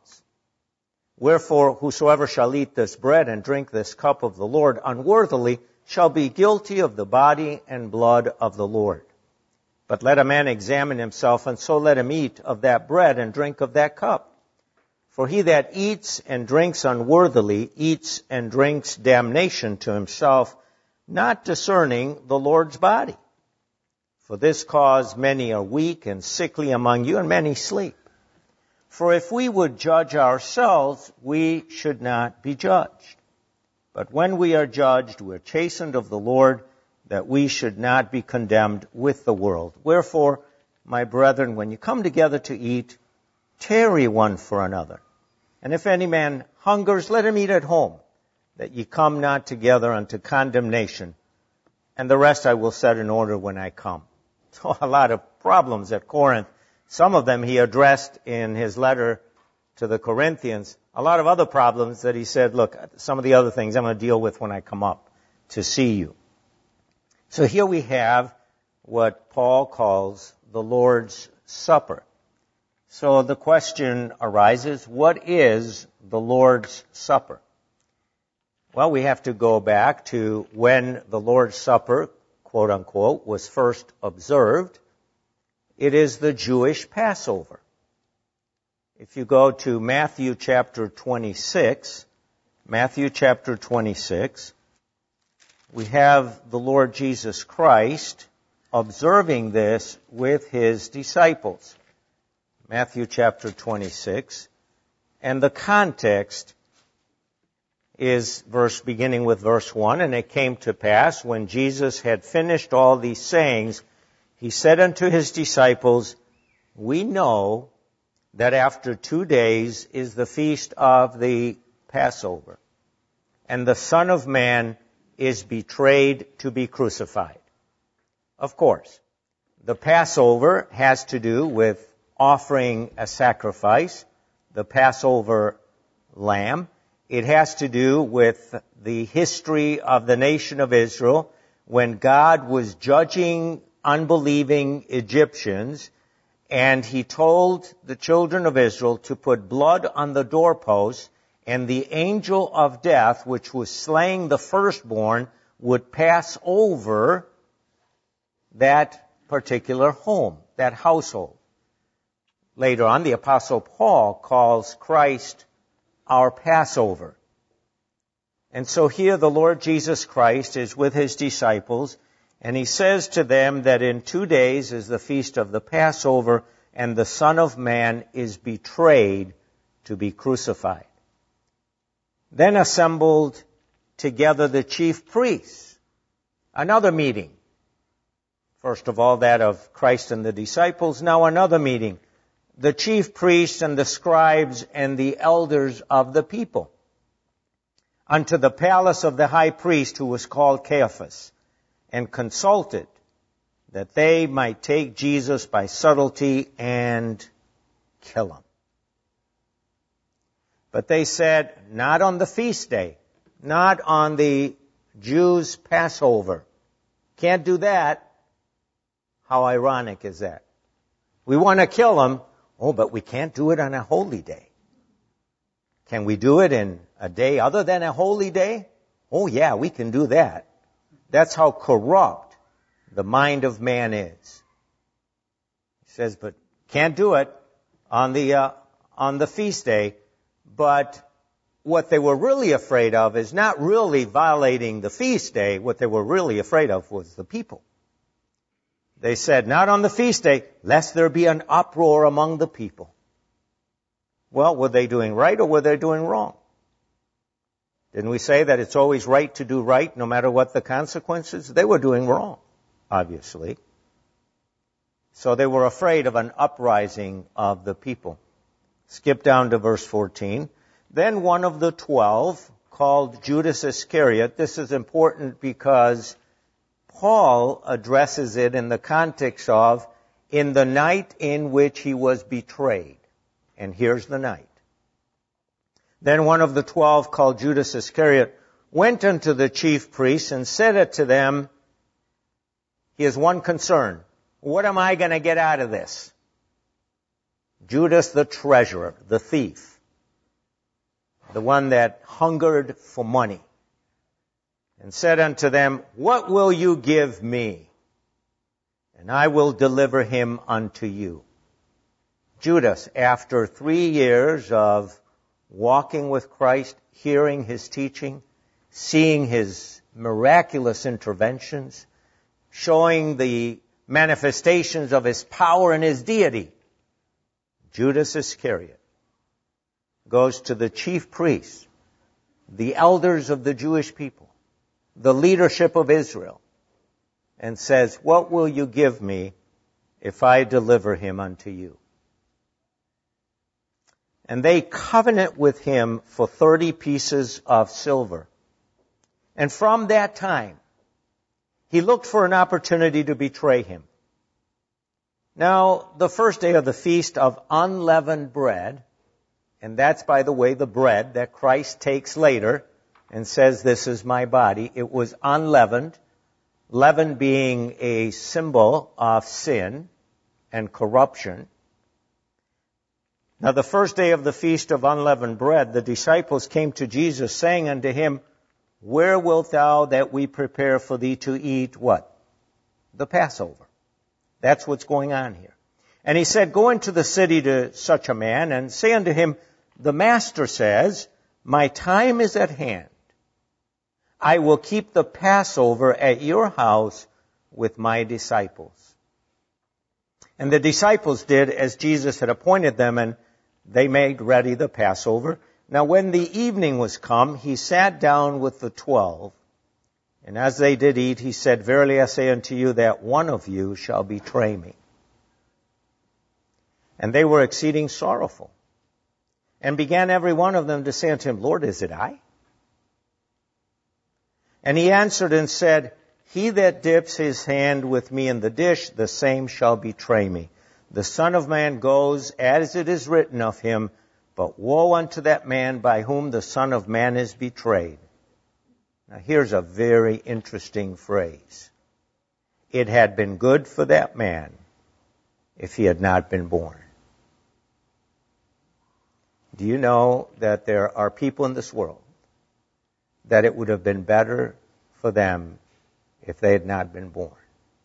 Wherefore, whosoever shall eat this bread and drink this cup of the Lord unworthily shall be guilty of the body and blood of the Lord. But let a man examine himself, and so let him eat of that bread and drink of that cup. For he that eats and drinks unworthily eats and drinks damnation to himself, not discerning the Lord's body. For this cause many are weak and sickly among you, and many sleep. For if we would judge ourselves, we should not be judged. But when we are judged, we are chastened of the Lord, that we should not be condemned with the world. Wherefore, my brethren, when you come together to eat, tarry one for another. And if any man hungers, let him eat at home, that ye come not together unto condemnation. And the rest I will set in order when I come. So a lot of problems at Corinth. Some of them he addressed in his letter to the Corinthians. A lot of other problems that he said, look, some of the other things I'm going to deal with when I come up to see you. So here we have what Paul calls the Lord's Supper. So the question arises, what is the Lord's Supper? Well, we have to go back to when the Lord's Supper, quote unquote, was first observed. It is the Jewish Passover. If you go to Matthew chapter 26, we have the Lord Jesus Christ observing this with his disciples. Matthew chapter 26. And the context is beginning with verse 1. And it came to pass, when Jesus had finished all these sayings, he said unto his disciples, We know that after 2 days is the feast of the Passover, and the Son of Man is betrayed to be crucified. Of course, the Passover has to do with offering a sacrifice, the Passover lamb. It has to do with the history of the nation of Israel when God was judging unbelieving Egyptians, and he told the children of Israel to put blood on the doorposts, and the angel of death, which was slaying the firstborn, would pass over that particular home, that household. Later on, the Apostle Paul calls Christ our Passover. And so here the Lord Jesus Christ is with his disciples, and he says to them that in 2 days is the feast of the Passover, and the Son of Man is betrayed to be crucified. Then assembled together the chief priests. Another meeting. First of all, that of Christ and the disciples. Now another meeting. The chief priests and the scribes and the elders of the people. Unto the palace of the high priest, who was called Caiaphas, and consulted that they might take Jesus by subtlety and kill him. But they said, not on the feast day, not on the Jews' Passover. Can't do that. How ironic is that? We want to kill him. Oh, but we can't do it on a holy day. Can we do it in a day other than a holy day? Oh yeah, we can do that. That's how corrupt the mind of man is. says, but can't do it on the feast day. But what they were really afraid of is not really violating the feast day. What they were really afraid of was the people. They said, not on the feast day, lest there be an uproar among the people. Well, were they doing right or were they doing wrong? Didn't we say that it's always right to do right no matter what the consequences? They were doing wrong, obviously. So they were afraid of an uprising of the people. Skip down to verse 14. Then one of the 12, called Judas Iscariot, this is important because Paul addresses it in the context of in the night in which he was betrayed. And here's the night. Then one of the 12, called Judas Iscariot, went unto the chief priests and said unto them, he has one concern. What am I going to get out of this? Judas the treasurer, the thief, the one that hungered for money, and said unto them, what will you give me? And I will deliver him unto you. Judas, after 3 years of walking with Christ, hearing his teaching, seeing his miraculous interventions, showing the manifestations of his power and his deity, Judas Iscariot goes to the chief priests, the elders of the Jewish people, the leadership of Israel, and says, what will you give me if I deliver him unto you? And they covenant with him for 30 pieces of silver. And from that time, he looked for an opportunity to betray him. Now, the first day of the feast of unleavened bread, and that's, by the way, the bread that Christ takes later and says, this is my body. It was unleavened, leaven being a symbol of sin and corruption. Now, the first day of the feast of unleavened bread, the disciples came to Jesus, saying unto him, where wilt thou that we prepare for thee to eat what? The Passover. That's what's going on here. And he said, go into the city to such a man and say unto him, the master says, my time is at hand. I will keep the Passover at your house with my disciples. And the disciples did as Jesus had appointed them, and they made ready the Passover. Now when the evening was come, he sat down with the 12. And as they did eat, he said, verily I say unto you that one of you shall betray me. And they were exceeding sorrowful. And began every one of them to say unto him, Lord, is it I? And he answered and said, he that dips his hand with me in the dish, the same shall betray me. The Son of Man goes as it is written of him, but woe unto that man by whom the Son of Man is betrayed. Now here's a very interesting phrase. It had been good for that man if he had not been born. Do you know that there are people in this world that it would have been better for them if they had not been born?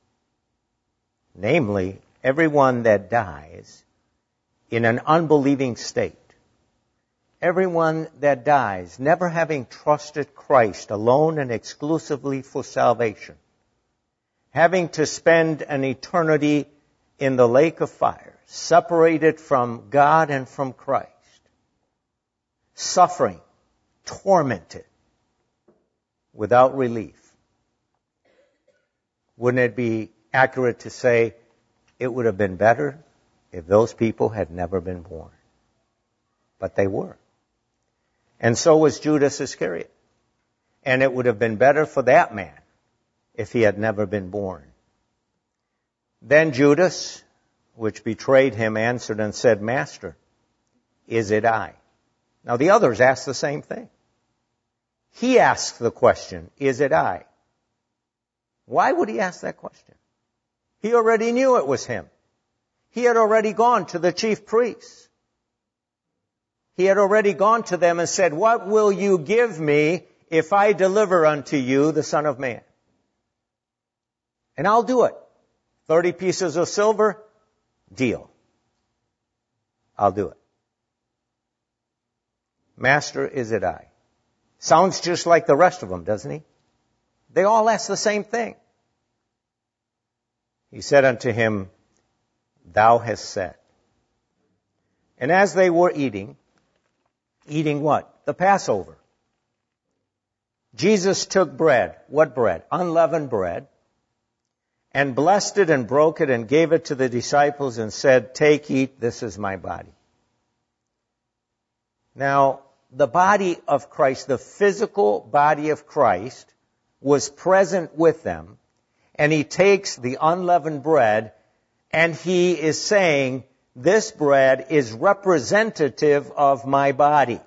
Namely, everyone that dies in an unbelieving state. Everyone that dies never having trusted Christ alone and exclusively for salvation. Having to spend an eternity in the lake of fire, separated from God and from Christ. Suffering, tormented, without relief. Wouldn't it be accurate to say it would have been better if those people had never been born? But they were. And so was Judas Iscariot. And it would have been better for that man if he had never been born. Then Judas, which betrayed him, answered and said, Master, is it I? Now the others asked the same thing. He asked the question, is it I? Why would he ask that question? He already knew it was him. He had already gone to the chief priests. He had already gone to them and said, what will you give me if I deliver unto you the Son of Man? And I'll do it. 30 pieces of silver, Deal. I'll do it. Master, is it I? Sounds just like the rest of them, doesn't he? They all ask the same thing. He said unto him, Thou hast said. And as they were eating what? The Passover. Jesus took bread. What bread? Unleavened bread. And blessed it and broke it and gave it to the disciples and said, Take, eat, this is my body. Now, the body of Christ, the physical body of Christ, was present with them. And he takes the unleavened bread and he is saying, this bread is representative of my body.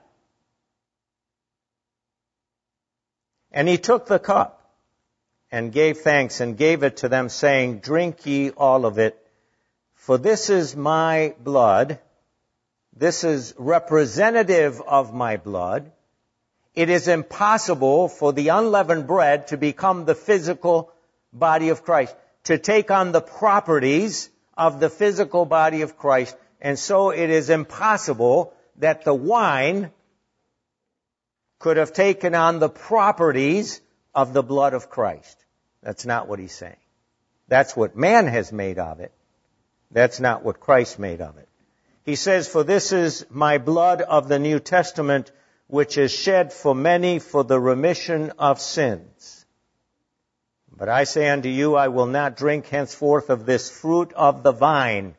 And he took the cup and gave thanks and gave it to them, saying, Drink ye all of it, for this is my blood. This is representative of my blood. It is impossible for the unleavened bread to become the physical body of Christ, to take on the properties of the physical body of Christ. And so it is impossible that the wine could have taken on the properties of the blood of Christ. That's not what he's saying. That's what man has made of it. That's not what Christ made of it. He says, For this is my blood of the New Testament, which is shed for many for the remission of sins. But I say unto you, I will not drink henceforth of this fruit of the vine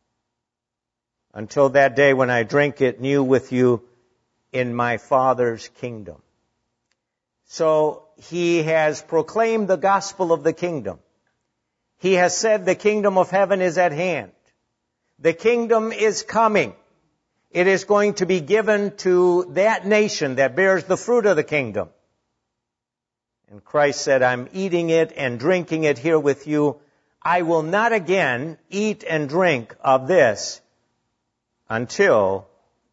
until that day when I drink it new with you in my Father's kingdom. So he has proclaimed the gospel of the kingdom. He has said the kingdom of heaven is at hand. The kingdom is coming. It is going to be given to that nation that bears the fruit of the kingdom. And Christ said, I'm eating it and drinking it here with you. I will not again eat and drink of this until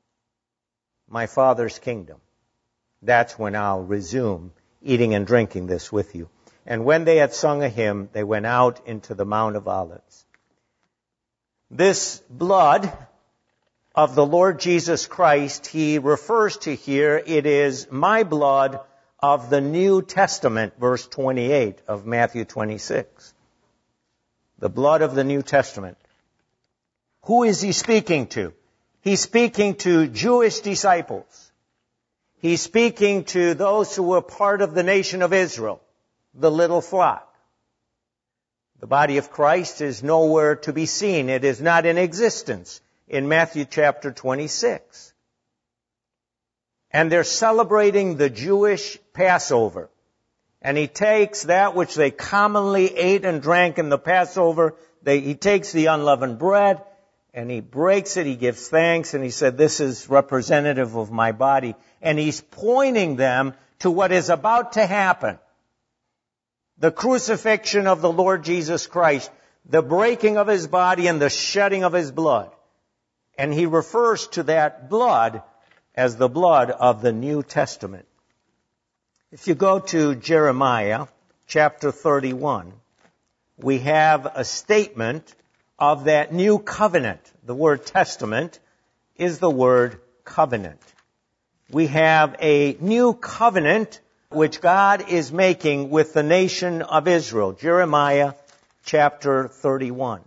my Father's kingdom. That's when I'll resume eating and drinking this with you. And when they had sung a hymn, they went out into the Mount of Olives. This blood of the Lord Jesus Christ, he refers to here, it is my blood of the New Testament, verse 28 of Matthew 26. The blood of the New Testament. Who is he speaking to? He's speaking to Jewish disciples. He's speaking to those who were part of the nation of Israel, the little flock. The body of Christ is nowhere to be seen. It is not in existence in Matthew chapter 26. And they're celebrating the Jewish Passover. And he takes that which they commonly ate and drank in the Passover. He takes the unleavened bread and he breaks it. He gives thanks and he said, this is representative of my body. And he's pointing them to what is about to happen. The crucifixion of the Lord Jesus Christ, the breaking of his body and the shedding of his blood. And he refers to that blood as the blood of the New Testament. If you go to Jeremiah chapter 31, we have a statement of that new covenant. The word testament is the word covenant. We have a new covenant which God is making with the nation of Israel. Jeremiah chapter 31.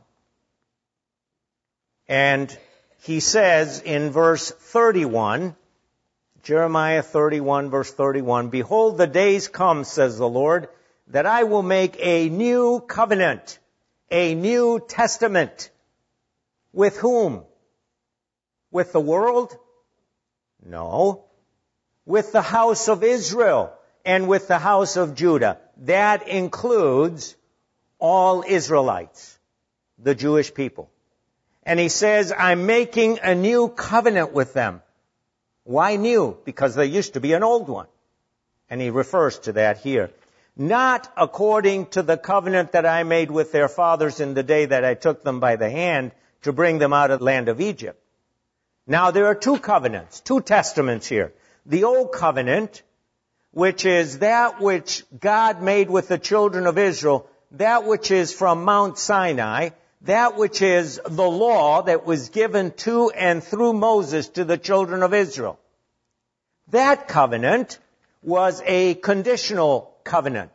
And he says in verse 31, Jeremiah 31, verse 31, Behold, the days come, says the Lord, that I will make a new covenant, a new testament. With whom? With the world? No. With the house of Israel and with the house of Judah. That includes all Israelites, the Jewish people. And he says, I'm making a new covenant with them. Why new? Because there used to be an old one. And he refers to that here. Not according to the covenant that I made with their fathers in the day that I took them by the hand to bring them out of the land of Egypt. Now there are two covenants, two testaments here. The old covenant, which is that which God made with the children of Israel, that which is from Mount Sinai, that which is the law that was given to and through Moses to the children of Israel. That covenant was a conditional covenant.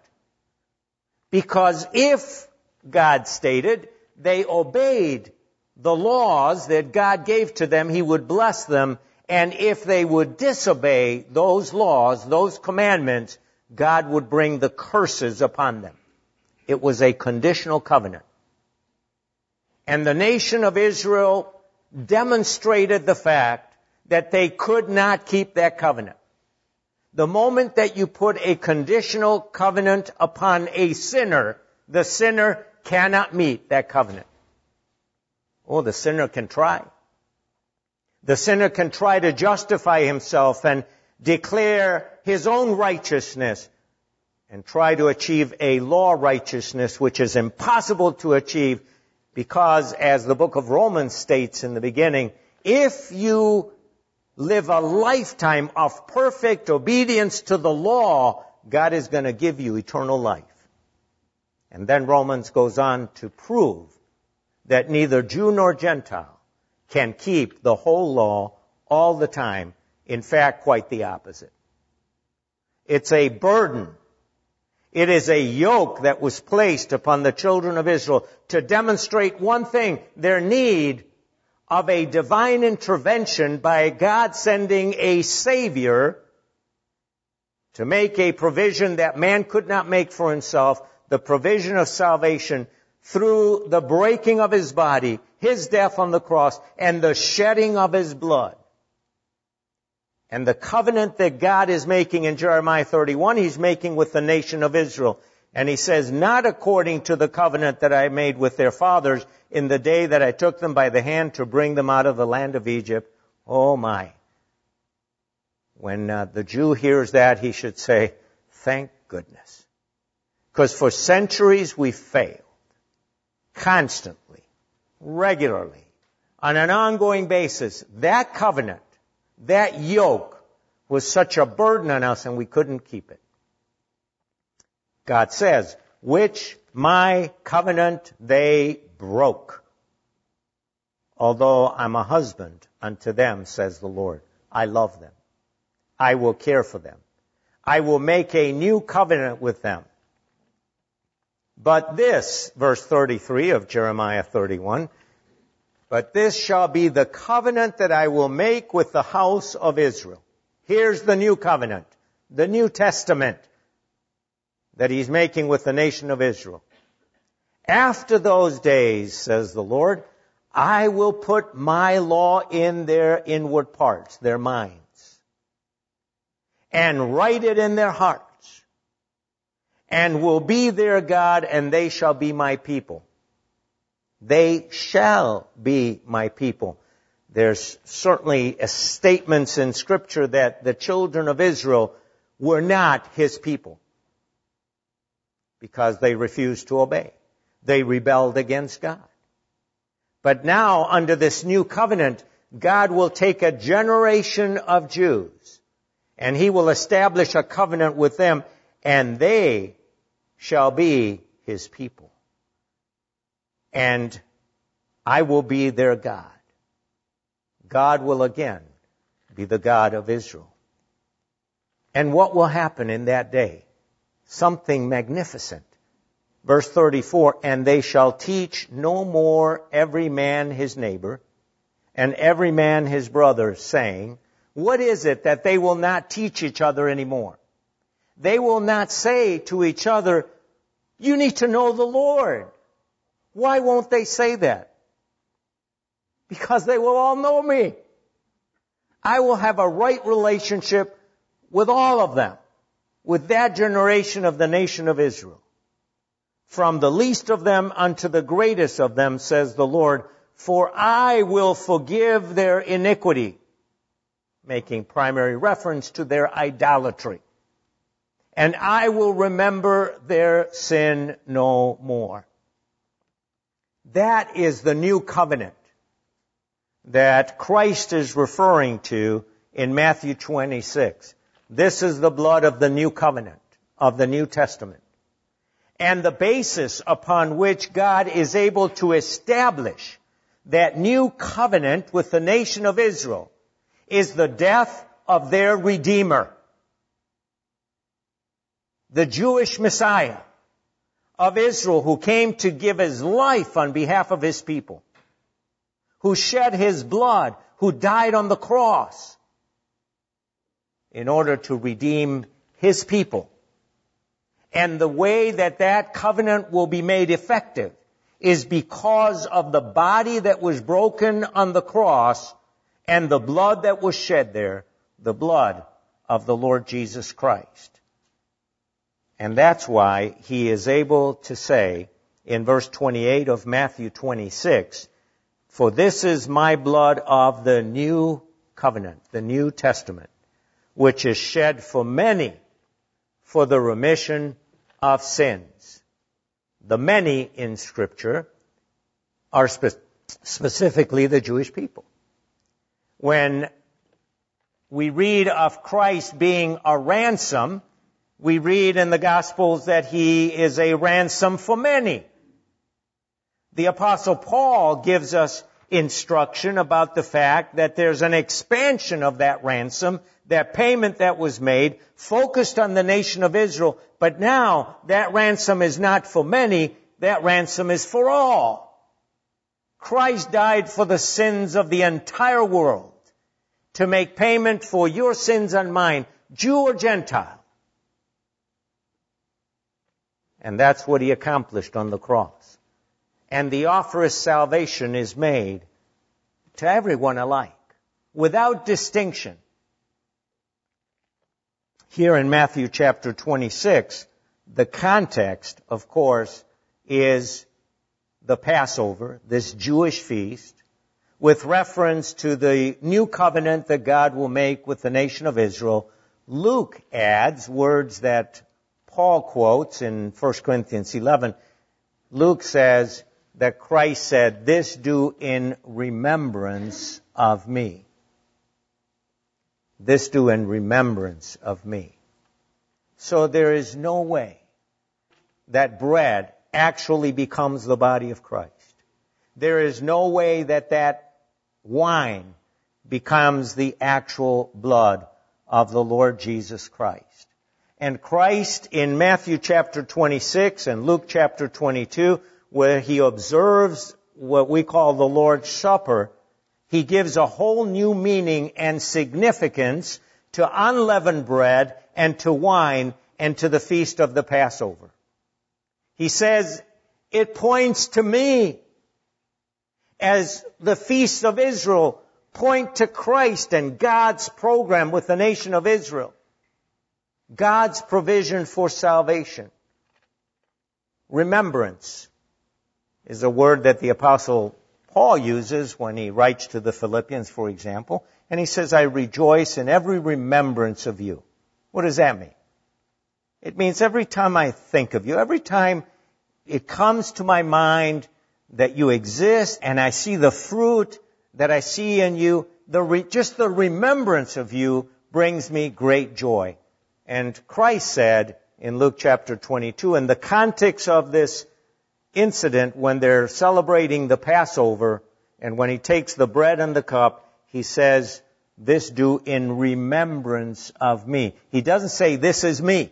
Because if, God stated, they obeyed the laws that God gave to them, He would bless them. And if they would disobey those laws, those commandments, God would bring the curses upon them. It was a conditional covenant. And the nation of Israel demonstrated the fact that they could not keep that covenant. The moment that you put a conditional covenant upon a sinner, the sinner cannot meet that covenant. Oh, the sinner can try. The sinner can try to justify himself and declare his own righteousness and try to achieve a law righteousness which is impossible to achieve because, as the book of Romans states in the beginning, if you live a lifetime of perfect obedience to the law, God is going to give you eternal life. And then Romans goes on to prove that neither Jew nor Gentile can keep the whole law all the time. In fact, quite the opposite. It's a burden. It is a yoke that was placed upon the children of Israel to demonstrate one thing, their need of a divine intervention by God sending a Savior to make a provision that man could not make for himself, the provision of salvation through the breaking of His body, His death on the cross, and the shedding of His blood. And the covenant that God is making in Jeremiah 31, He's making with the nation of Israel. And He says, not according to the covenant that I made with their fathers in the day that I took them by the hand to bring them out of the land of Egypt. Oh my. When the Jew hears that, he should say, thank goodness. Because for centuries we failed. Constantly. Regularly. On an ongoing basis. That covenant, that yoke was such a burden on us and we couldn't keep it. God says, which my covenant they broke. Although I'm a husband unto them, says the Lord. I love them. I will care for them. I will make a new covenant with them. But this, verse 33 of Jeremiah 31, but this shall be the covenant that I will make with the house of Israel. Here's the new covenant, the New Testament that He's making with the nation of Israel. After those days, says the Lord, I will put my law in their inward parts, their minds, and write it in their hearts, and will be their God, and they shall be my people. They shall be my people. There's certainly statements in Scripture that the children of Israel were not His people because they refused to obey. They rebelled against God. But now, under this new covenant, God will take a generation of Jews, and He will establish a covenant with them, and they shall be His people. And I will be their God. God will again be the God of Israel. And what will happen in that day? Something magnificent. Verse 34, and they shall teach no more every man his neighbor, and every man his brother, saying, what is it that they will not teach each other anymore? They will not say to each other, you need to know the Lord. Why won't they say that? Because they will all know me. I will have a right relationship with all of them, with that generation of the nation of Israel. From the least of them unto the greatest of them, says the Lord, for I will forgive their iniquity, making primary reference to their idolatry. And I will remember their sin no more. That is the new covenant that Christ is referring to in Matthew 26. This is the blood of the new covenant, of the New Testament. And the basis upon which God is able to establish that new covenant with the nation of Israel is the death of their Redeemer, the Jewish Messiah of Israel, who came to give his life on behalf of his people, who shed his blood, who died on the cross in order to redeem his people. And the way that that covenant will be made effective is because of the body that was broken on the cross and the blood that was shed there, the blood of the Lord Jesus Christ. And that's why he is able to say in verse 28 of Matthew 26, "For this is my blood of the new covenant," the New Testament, "which is shed for many for the remission of sins." The many in Scripture are specifically the Jewish people. When we read of Christ being a ransom, we read in the Gospels that he is a ransom for many. The Apostle Paul gives us instruction about the fact that there's an expansion of that ransom, that payment that was made, focused on the nation of Israel, but now that ransom is not for many, that ransom is for all. Christ died for the sins of the entire world to make payment for your sins and mine, Jew or Gentile. And that's what he accomplished on the cross. And the offer of salvation is made to everyone alike, without distinction. Here in Matthew chapter 26, the context, of course, is the Passover, this Jewish feast, with reference to the new covenant that God will make with the nation of Israel. Luke adds words that Paul quotes in 1 Corinthians 11. Luke says that Christ said, "This do in remembrance of me." This do in remembrance of me. So there is no way that bread actually becomes the body of Christ. There is no way that that wine becomes the actual blood of the Lord Jesus Christ. And Christ in Matthew chapter 26 and Luke chapter 22, where he observes what we call the Lord's Supper, he gives a whole new meaning and significance to unleavened bread and to wine and to the feast of the Passover. He says, it points to me, as the feasts of Israel point to Christ and God's program with the nation of Israel. God's provision for salvation. Remembrance is a word that the Apostle Paul uses when he writes to the Philippians, for example, and he says, "I rejoice in every remembrance of you." What does that mean? It means every time I think of you, every time it comes to my mind that you exist and I see the fruit that I see in you, just the remembrance of you brings me great joy. And Christ said in Luke chapter 22, in the context of this incident when they're celebrating the Passover, and when he takes the bread and the cup, he says, "This do in remembrance of me." He doesn't say, "This is me."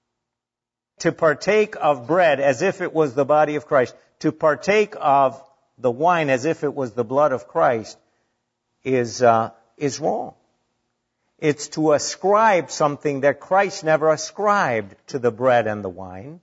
To partake of bread as if it was the body of Christ, to partake of the wine as if it was the blood of Christ is wrong. It's to ascribe something that Christ never ascribed to the bread and the wine.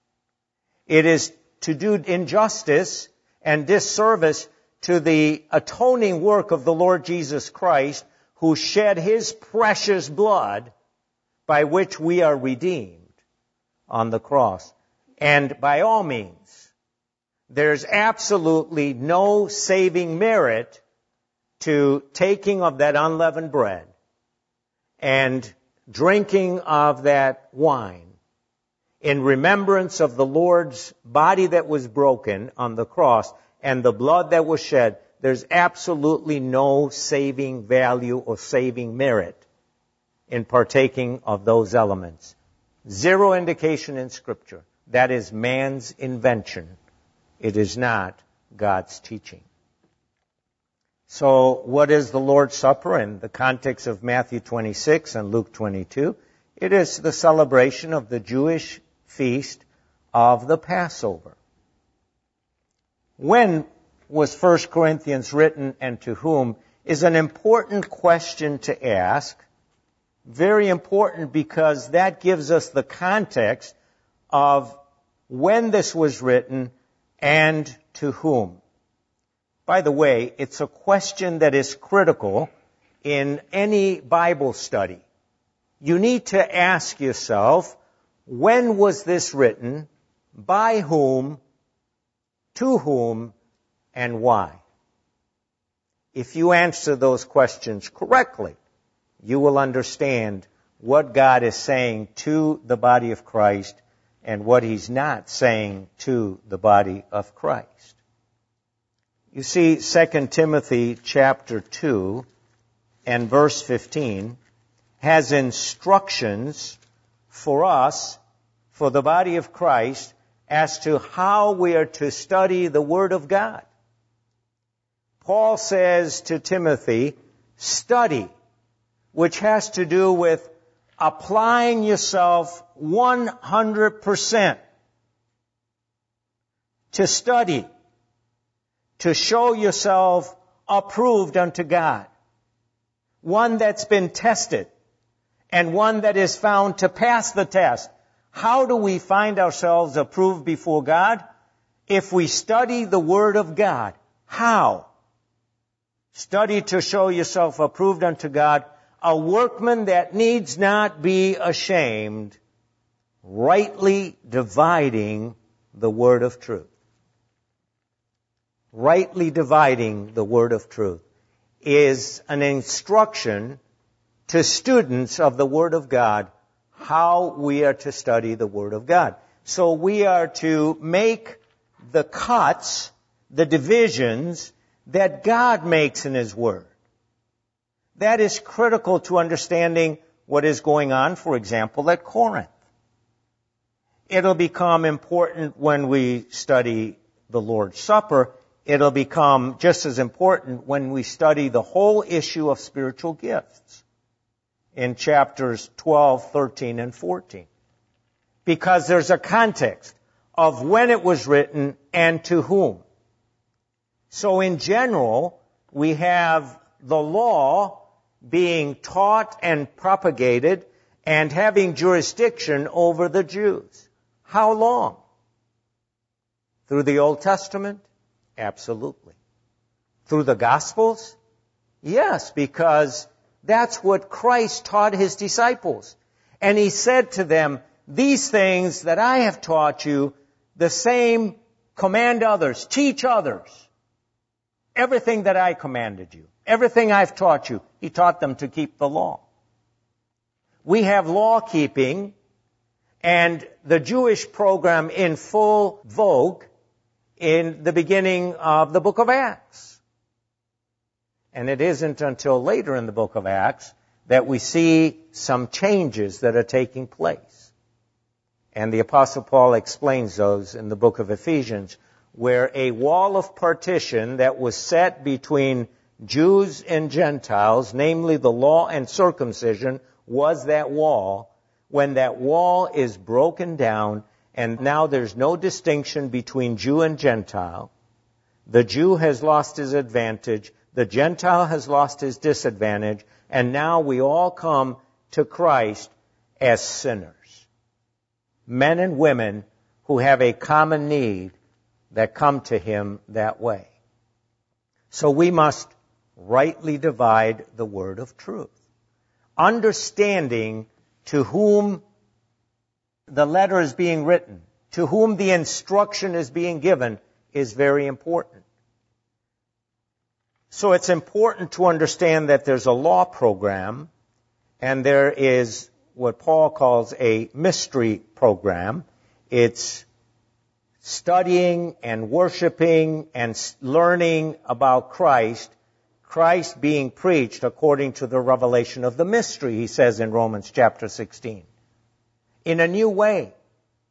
It is to do injustice and disservice to the atoning work of the Lord Jesus Christ, who shed his precious blood by which we are redeemed on the cross. And by all means, there's absolutely no saving merit to taking of that unleavened bread and drinking of that wine in remembrance of the Lord's body that was broken on the cross and the blood that was shed. There's absolutely no saving value or saving merit in partaking of those elements. Zero indication in Scripture That is man's invention. It is not God's teaching. So what is the Lord's Supper in the context of Matthew 26 and Luke 22? It is the celebration of the Jewish feast of the Passover. When was 1 Corinthians written and to whom is an important question to ask. Very important because that gives us the context of when this was written and to whom. By the way, it's a question that is critical in any Bible study. You need to ask yourself, when was this written, by whom, to whom, and why? If you answer those questions correctly, you will understand what God is saying to the body of Christ and what He's not saying to the body of Christ. You see, 2 Timothy chapter 2 and verse 15 has instructions for us, for the body of Christ, as to how we are to study the Word of God. Paul says to Timothy, study, which has to do with applying yourself 100% to study, to show yourself approved unto God. One that's been tested and one that is found to pass the test. How do we find ourselves approved before God? If we study the Word of God. How? Study to show yourself approved unto God, a workman that needs not be ashamed, rightly dividing the word of truth. Rightly dividing the word of truth is an instruction to students of the Word of God how we are to study the Word of God. So we are to make the cuts, the divisions that God makes in His Word. That is critical to understanding what is going on, for example, at Corinth. It'll become important when we study the Lord's Supper. It'll become just as important when we study the whole issue of spiritual gifts in chapters 12, 13, and 14. Because there's a context of when it was written and to whom. So in general, we have the law being taught and propagated and having jurisdiction over the Jews. How long? Through the Old Testament? Absolutely. Through the Gospels? Yes, because that's what Christ taught His disciples. And He said to them, these things that I have taught you, the same command others, teach others. Everything that I commanded you, everything I've taught you, He taught them to keep the law. We have law keeping and the Jewish program in full vogue in the beginning of the book of Acts. And it isn't until later in the book of Acts that we see some changes that are taking place. And the Apostle Paul explains those in the book of Ephesians, where a wall of partition that was set between Jews and Gentiles, namely the law and circumcision, was that wall. When that wall is broken down, and now there's no distinction between Jew and Gentile, the Jew has lost his advantage, the Gentile has lost his disadvantage, and now we all come to Christ as sinners. Men and women who have a common need that come to Him that way. So we must rightly divide the word of truth. Understanding to whom the letter is being written, to whom the instruction is being given, is very important. So it's important to understand that there's a law program and there is what Paul calls a mystery program. It's studying and worshiping and learning about Christ, Christ being preached according to the revelation of the mystery, he says in Romans chapter 16. In a new way.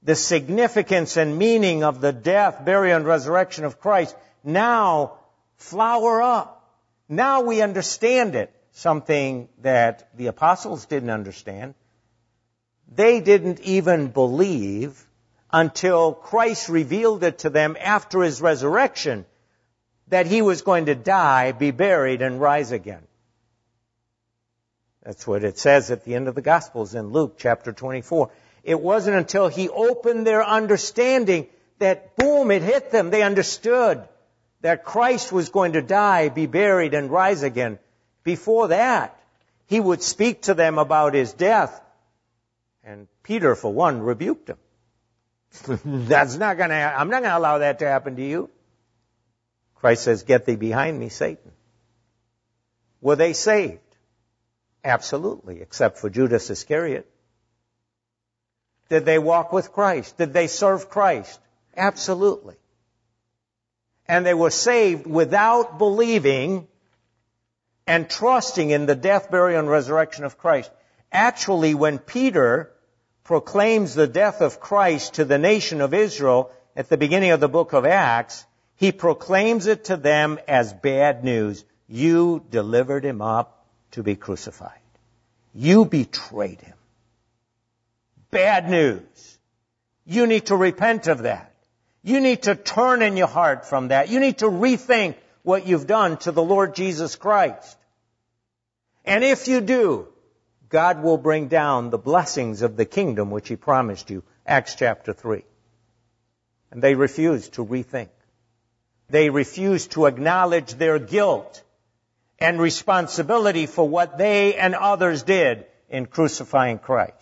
the significance and meaning of the death, burial, and resurrection of Christ now flower up. Now we understand it, something that the apostles didn't understand. They didn't even believe until Christ revealed it to them after his resurrection that he was going to die, be buried, and rise again. That's what it says at the end of the Gospels in Luke chapter 24. It wasn't until he opened their understanding that, boom, it hit them. They understood that Christ was going to die, be buried, and rise again. Before that, he would speak to them about his death. And Peter, for one, rebuked him. I'm not going to allow that to happen to you. Christ says, get thee behind me, Satan. Were they saved? Absolutely, except for Judas Iscariot. Did they walk with Christ? Did they serve Christ? Absolutely. And they were saved without believing and trusting in the death, burial, and resurrection of Christ. Actually, when Peter proclaims the death of Christ to the nation of Israel at the beginning of the book of Acts, he proclaims it to them as bad news. You delivered him up to be crucified. You betrayed him. Bad news. You need to repent of that. You need to turn in your heart from that. You need to rethink what you've done to the Lord Jesus Christ. And if you do, God will bring down the blessings of the kingdom which he promised you. Acts chapter 3. And they refused to rethink. They refused to acknowledge their guilt and responsibility for what they and others did in crucifying Christ.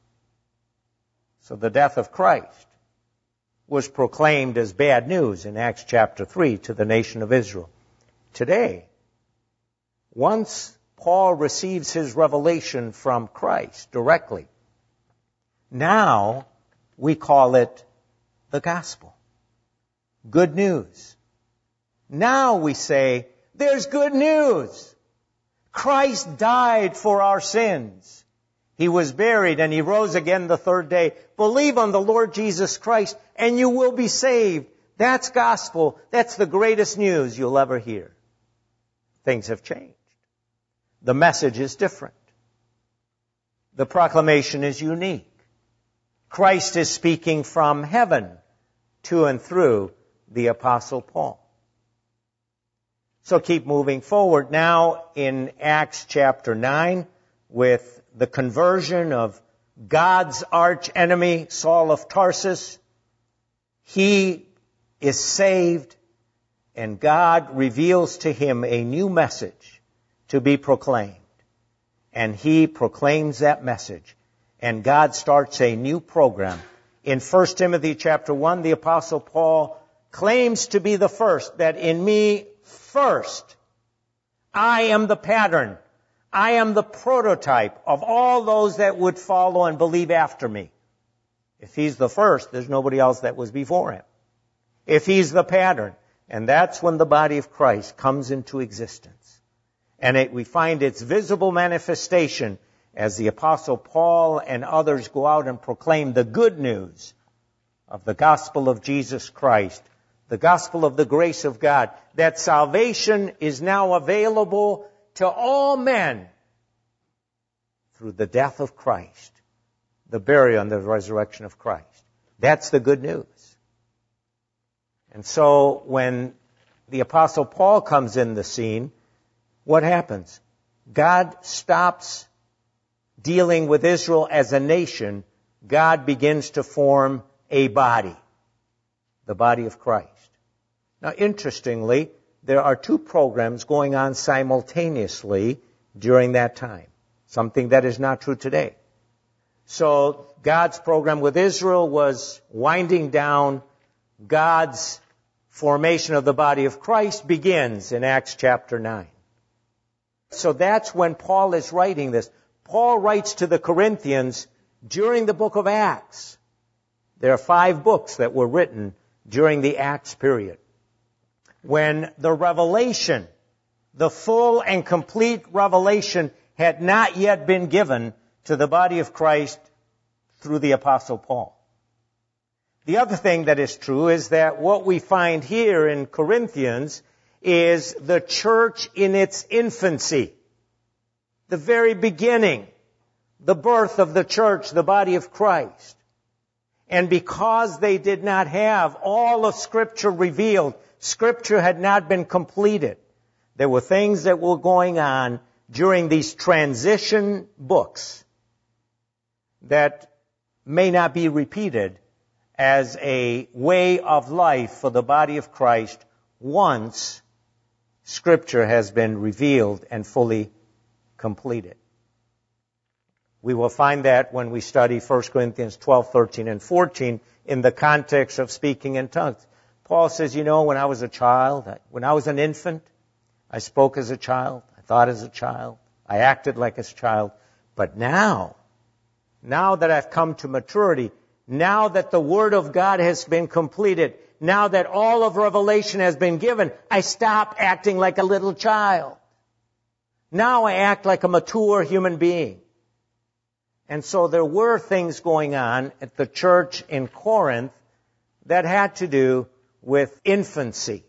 So the death of Christ was proclaimed as bad news in Acts chapter 3 to the nation of Israel. Today, once Paul receives his revelation from Christ directly, now we call it the gospel. Good news. Now we say, there's good news. Christ died for our sins. He was buried and he rose again the third day. Believe on the Lord Jesus Christ and you will be saved. That's gospel. That's the greatest news you'll ever hear. Things have changed. The message is different. The proclamation is unique. Christ is speaking from heaven to and through the Apostle Paul. So keep moving forward now in Acts chapter 9 with the conversion of God's arch enemy, Saul of Tarsus. He is saved, and God reveals to him a new message to be proclaimed. And he proclaims that message. And God starts a new program. In 1 Timothy chapter 1, the Apostle Paul claims to be the first, that in me first, I am the pattern. I am the prototype of all those that would follow and believe after me. If he's the first, there's nobody else that was before him. If he's the pattern, and that's when the body of Christ comes into existence. And we find its visible manifestation as the Apostle Paul and others go out and proclaim the good news of the gospel of Jesus Christ, the gospel of the grace of God, that salvation is now available to all men through the death of Christ, the burial and the resurrection of Christ. That's the good news. And so when the Apostle Paul comes in the scene, what happens? God stops dealing with Israel as a nation. God begins to form a body, the body of Christ. Now, interestingly, there are two programs going on simultaneously during that time, something that is not true today. So God's program with Israel was winding down. God's formation of the body of Christ begins in Acts chapter 9. So that's when Paul is writing this. Paul writes to the Corinthians during the book of Acts. There are 5 books that were written during the Acts period, when the revelation, the full and complete revelation, had not yet been given to the body of Christ through the Apostle Paul. The other thing that is true is that what we find here in Corinthians is the church in its infancy. The very beginning, the birth of the church, the body of Christ. And because they did not have all of Scripture revealed, Scripture had not been completed. There were things that were going on during these transition books that may not be repeated as a way of life for the body of Christ once Scripture has been revealed and fully completed. We will find that when we study 1 Corinthians 12, 13, and 14 in the context of speaking in tongues. Paul says, when I was a child, when I was an infant, I spoke as a child, I thought as a child, I acted like a child. But now that I've come to maturity, now that the Word of God has been completed, now that all of Revelation has been given, I stop acting like a little child. Now I act like a mature human being. And so there were things going on at the church in Corinth that had to do with infancy.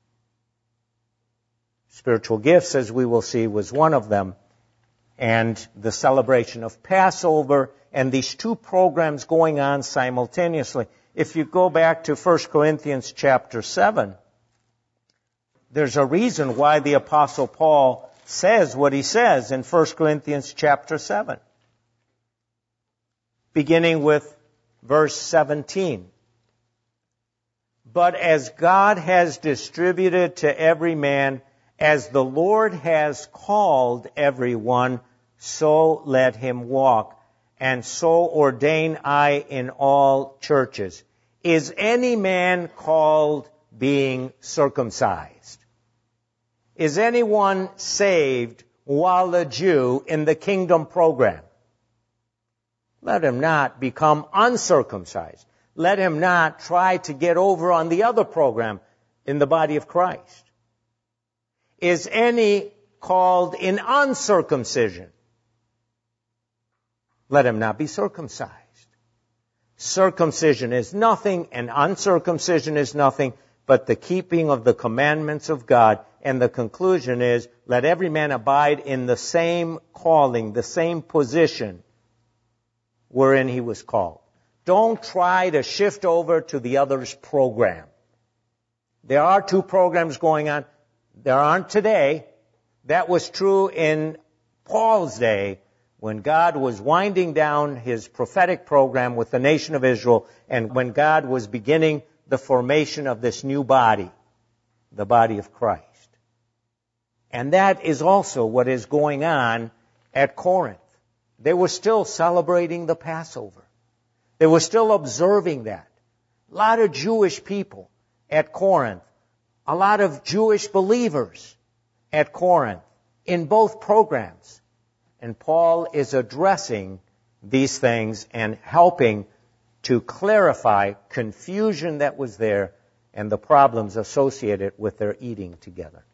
Spiritual gifts, as we will see, was one of them. And the celebration of Passover and these two programs going on simultaneously. If you go back to 1 Corinthians chapter 7, there's a reason why the Apostle Paul says what he says in 1 Corinthians chapter 7. Beginning with verse 17. But as God has distributed to every man, as the Lord has called everyone, so let him walk. And so ordain I in all churches. Is any man called being circumcised? Is anyone saved while a Jew in the kingdom program? Let him not become uncircumcised. Let him not try to get over on the other program in the body of Christ. Is any called in uncircumcision? Let him not be circumcised. Circumcision is nothing and uncircumcision is nothing but the keeping of the commandments of God. And the conclusion is, let every man abide in the same calling, the same position wherein he was called. Don't try to shift over to the other's program. There are two programs going on. There aren't today. That was true in Paul's day when God was winding down his prophetic program with the nation of Israel and when God was beginning the formation of this new body, the body of Christ. And that is also what is going on at Corinth. They were still celebrating the Passover. They were still observing that. A lot of Jewish people at Corinth. A lot of Jewish believers at Corinth in both programs. And Paul is addressing these things and helping to clarify confusion that was there and the problems associated with their eating together.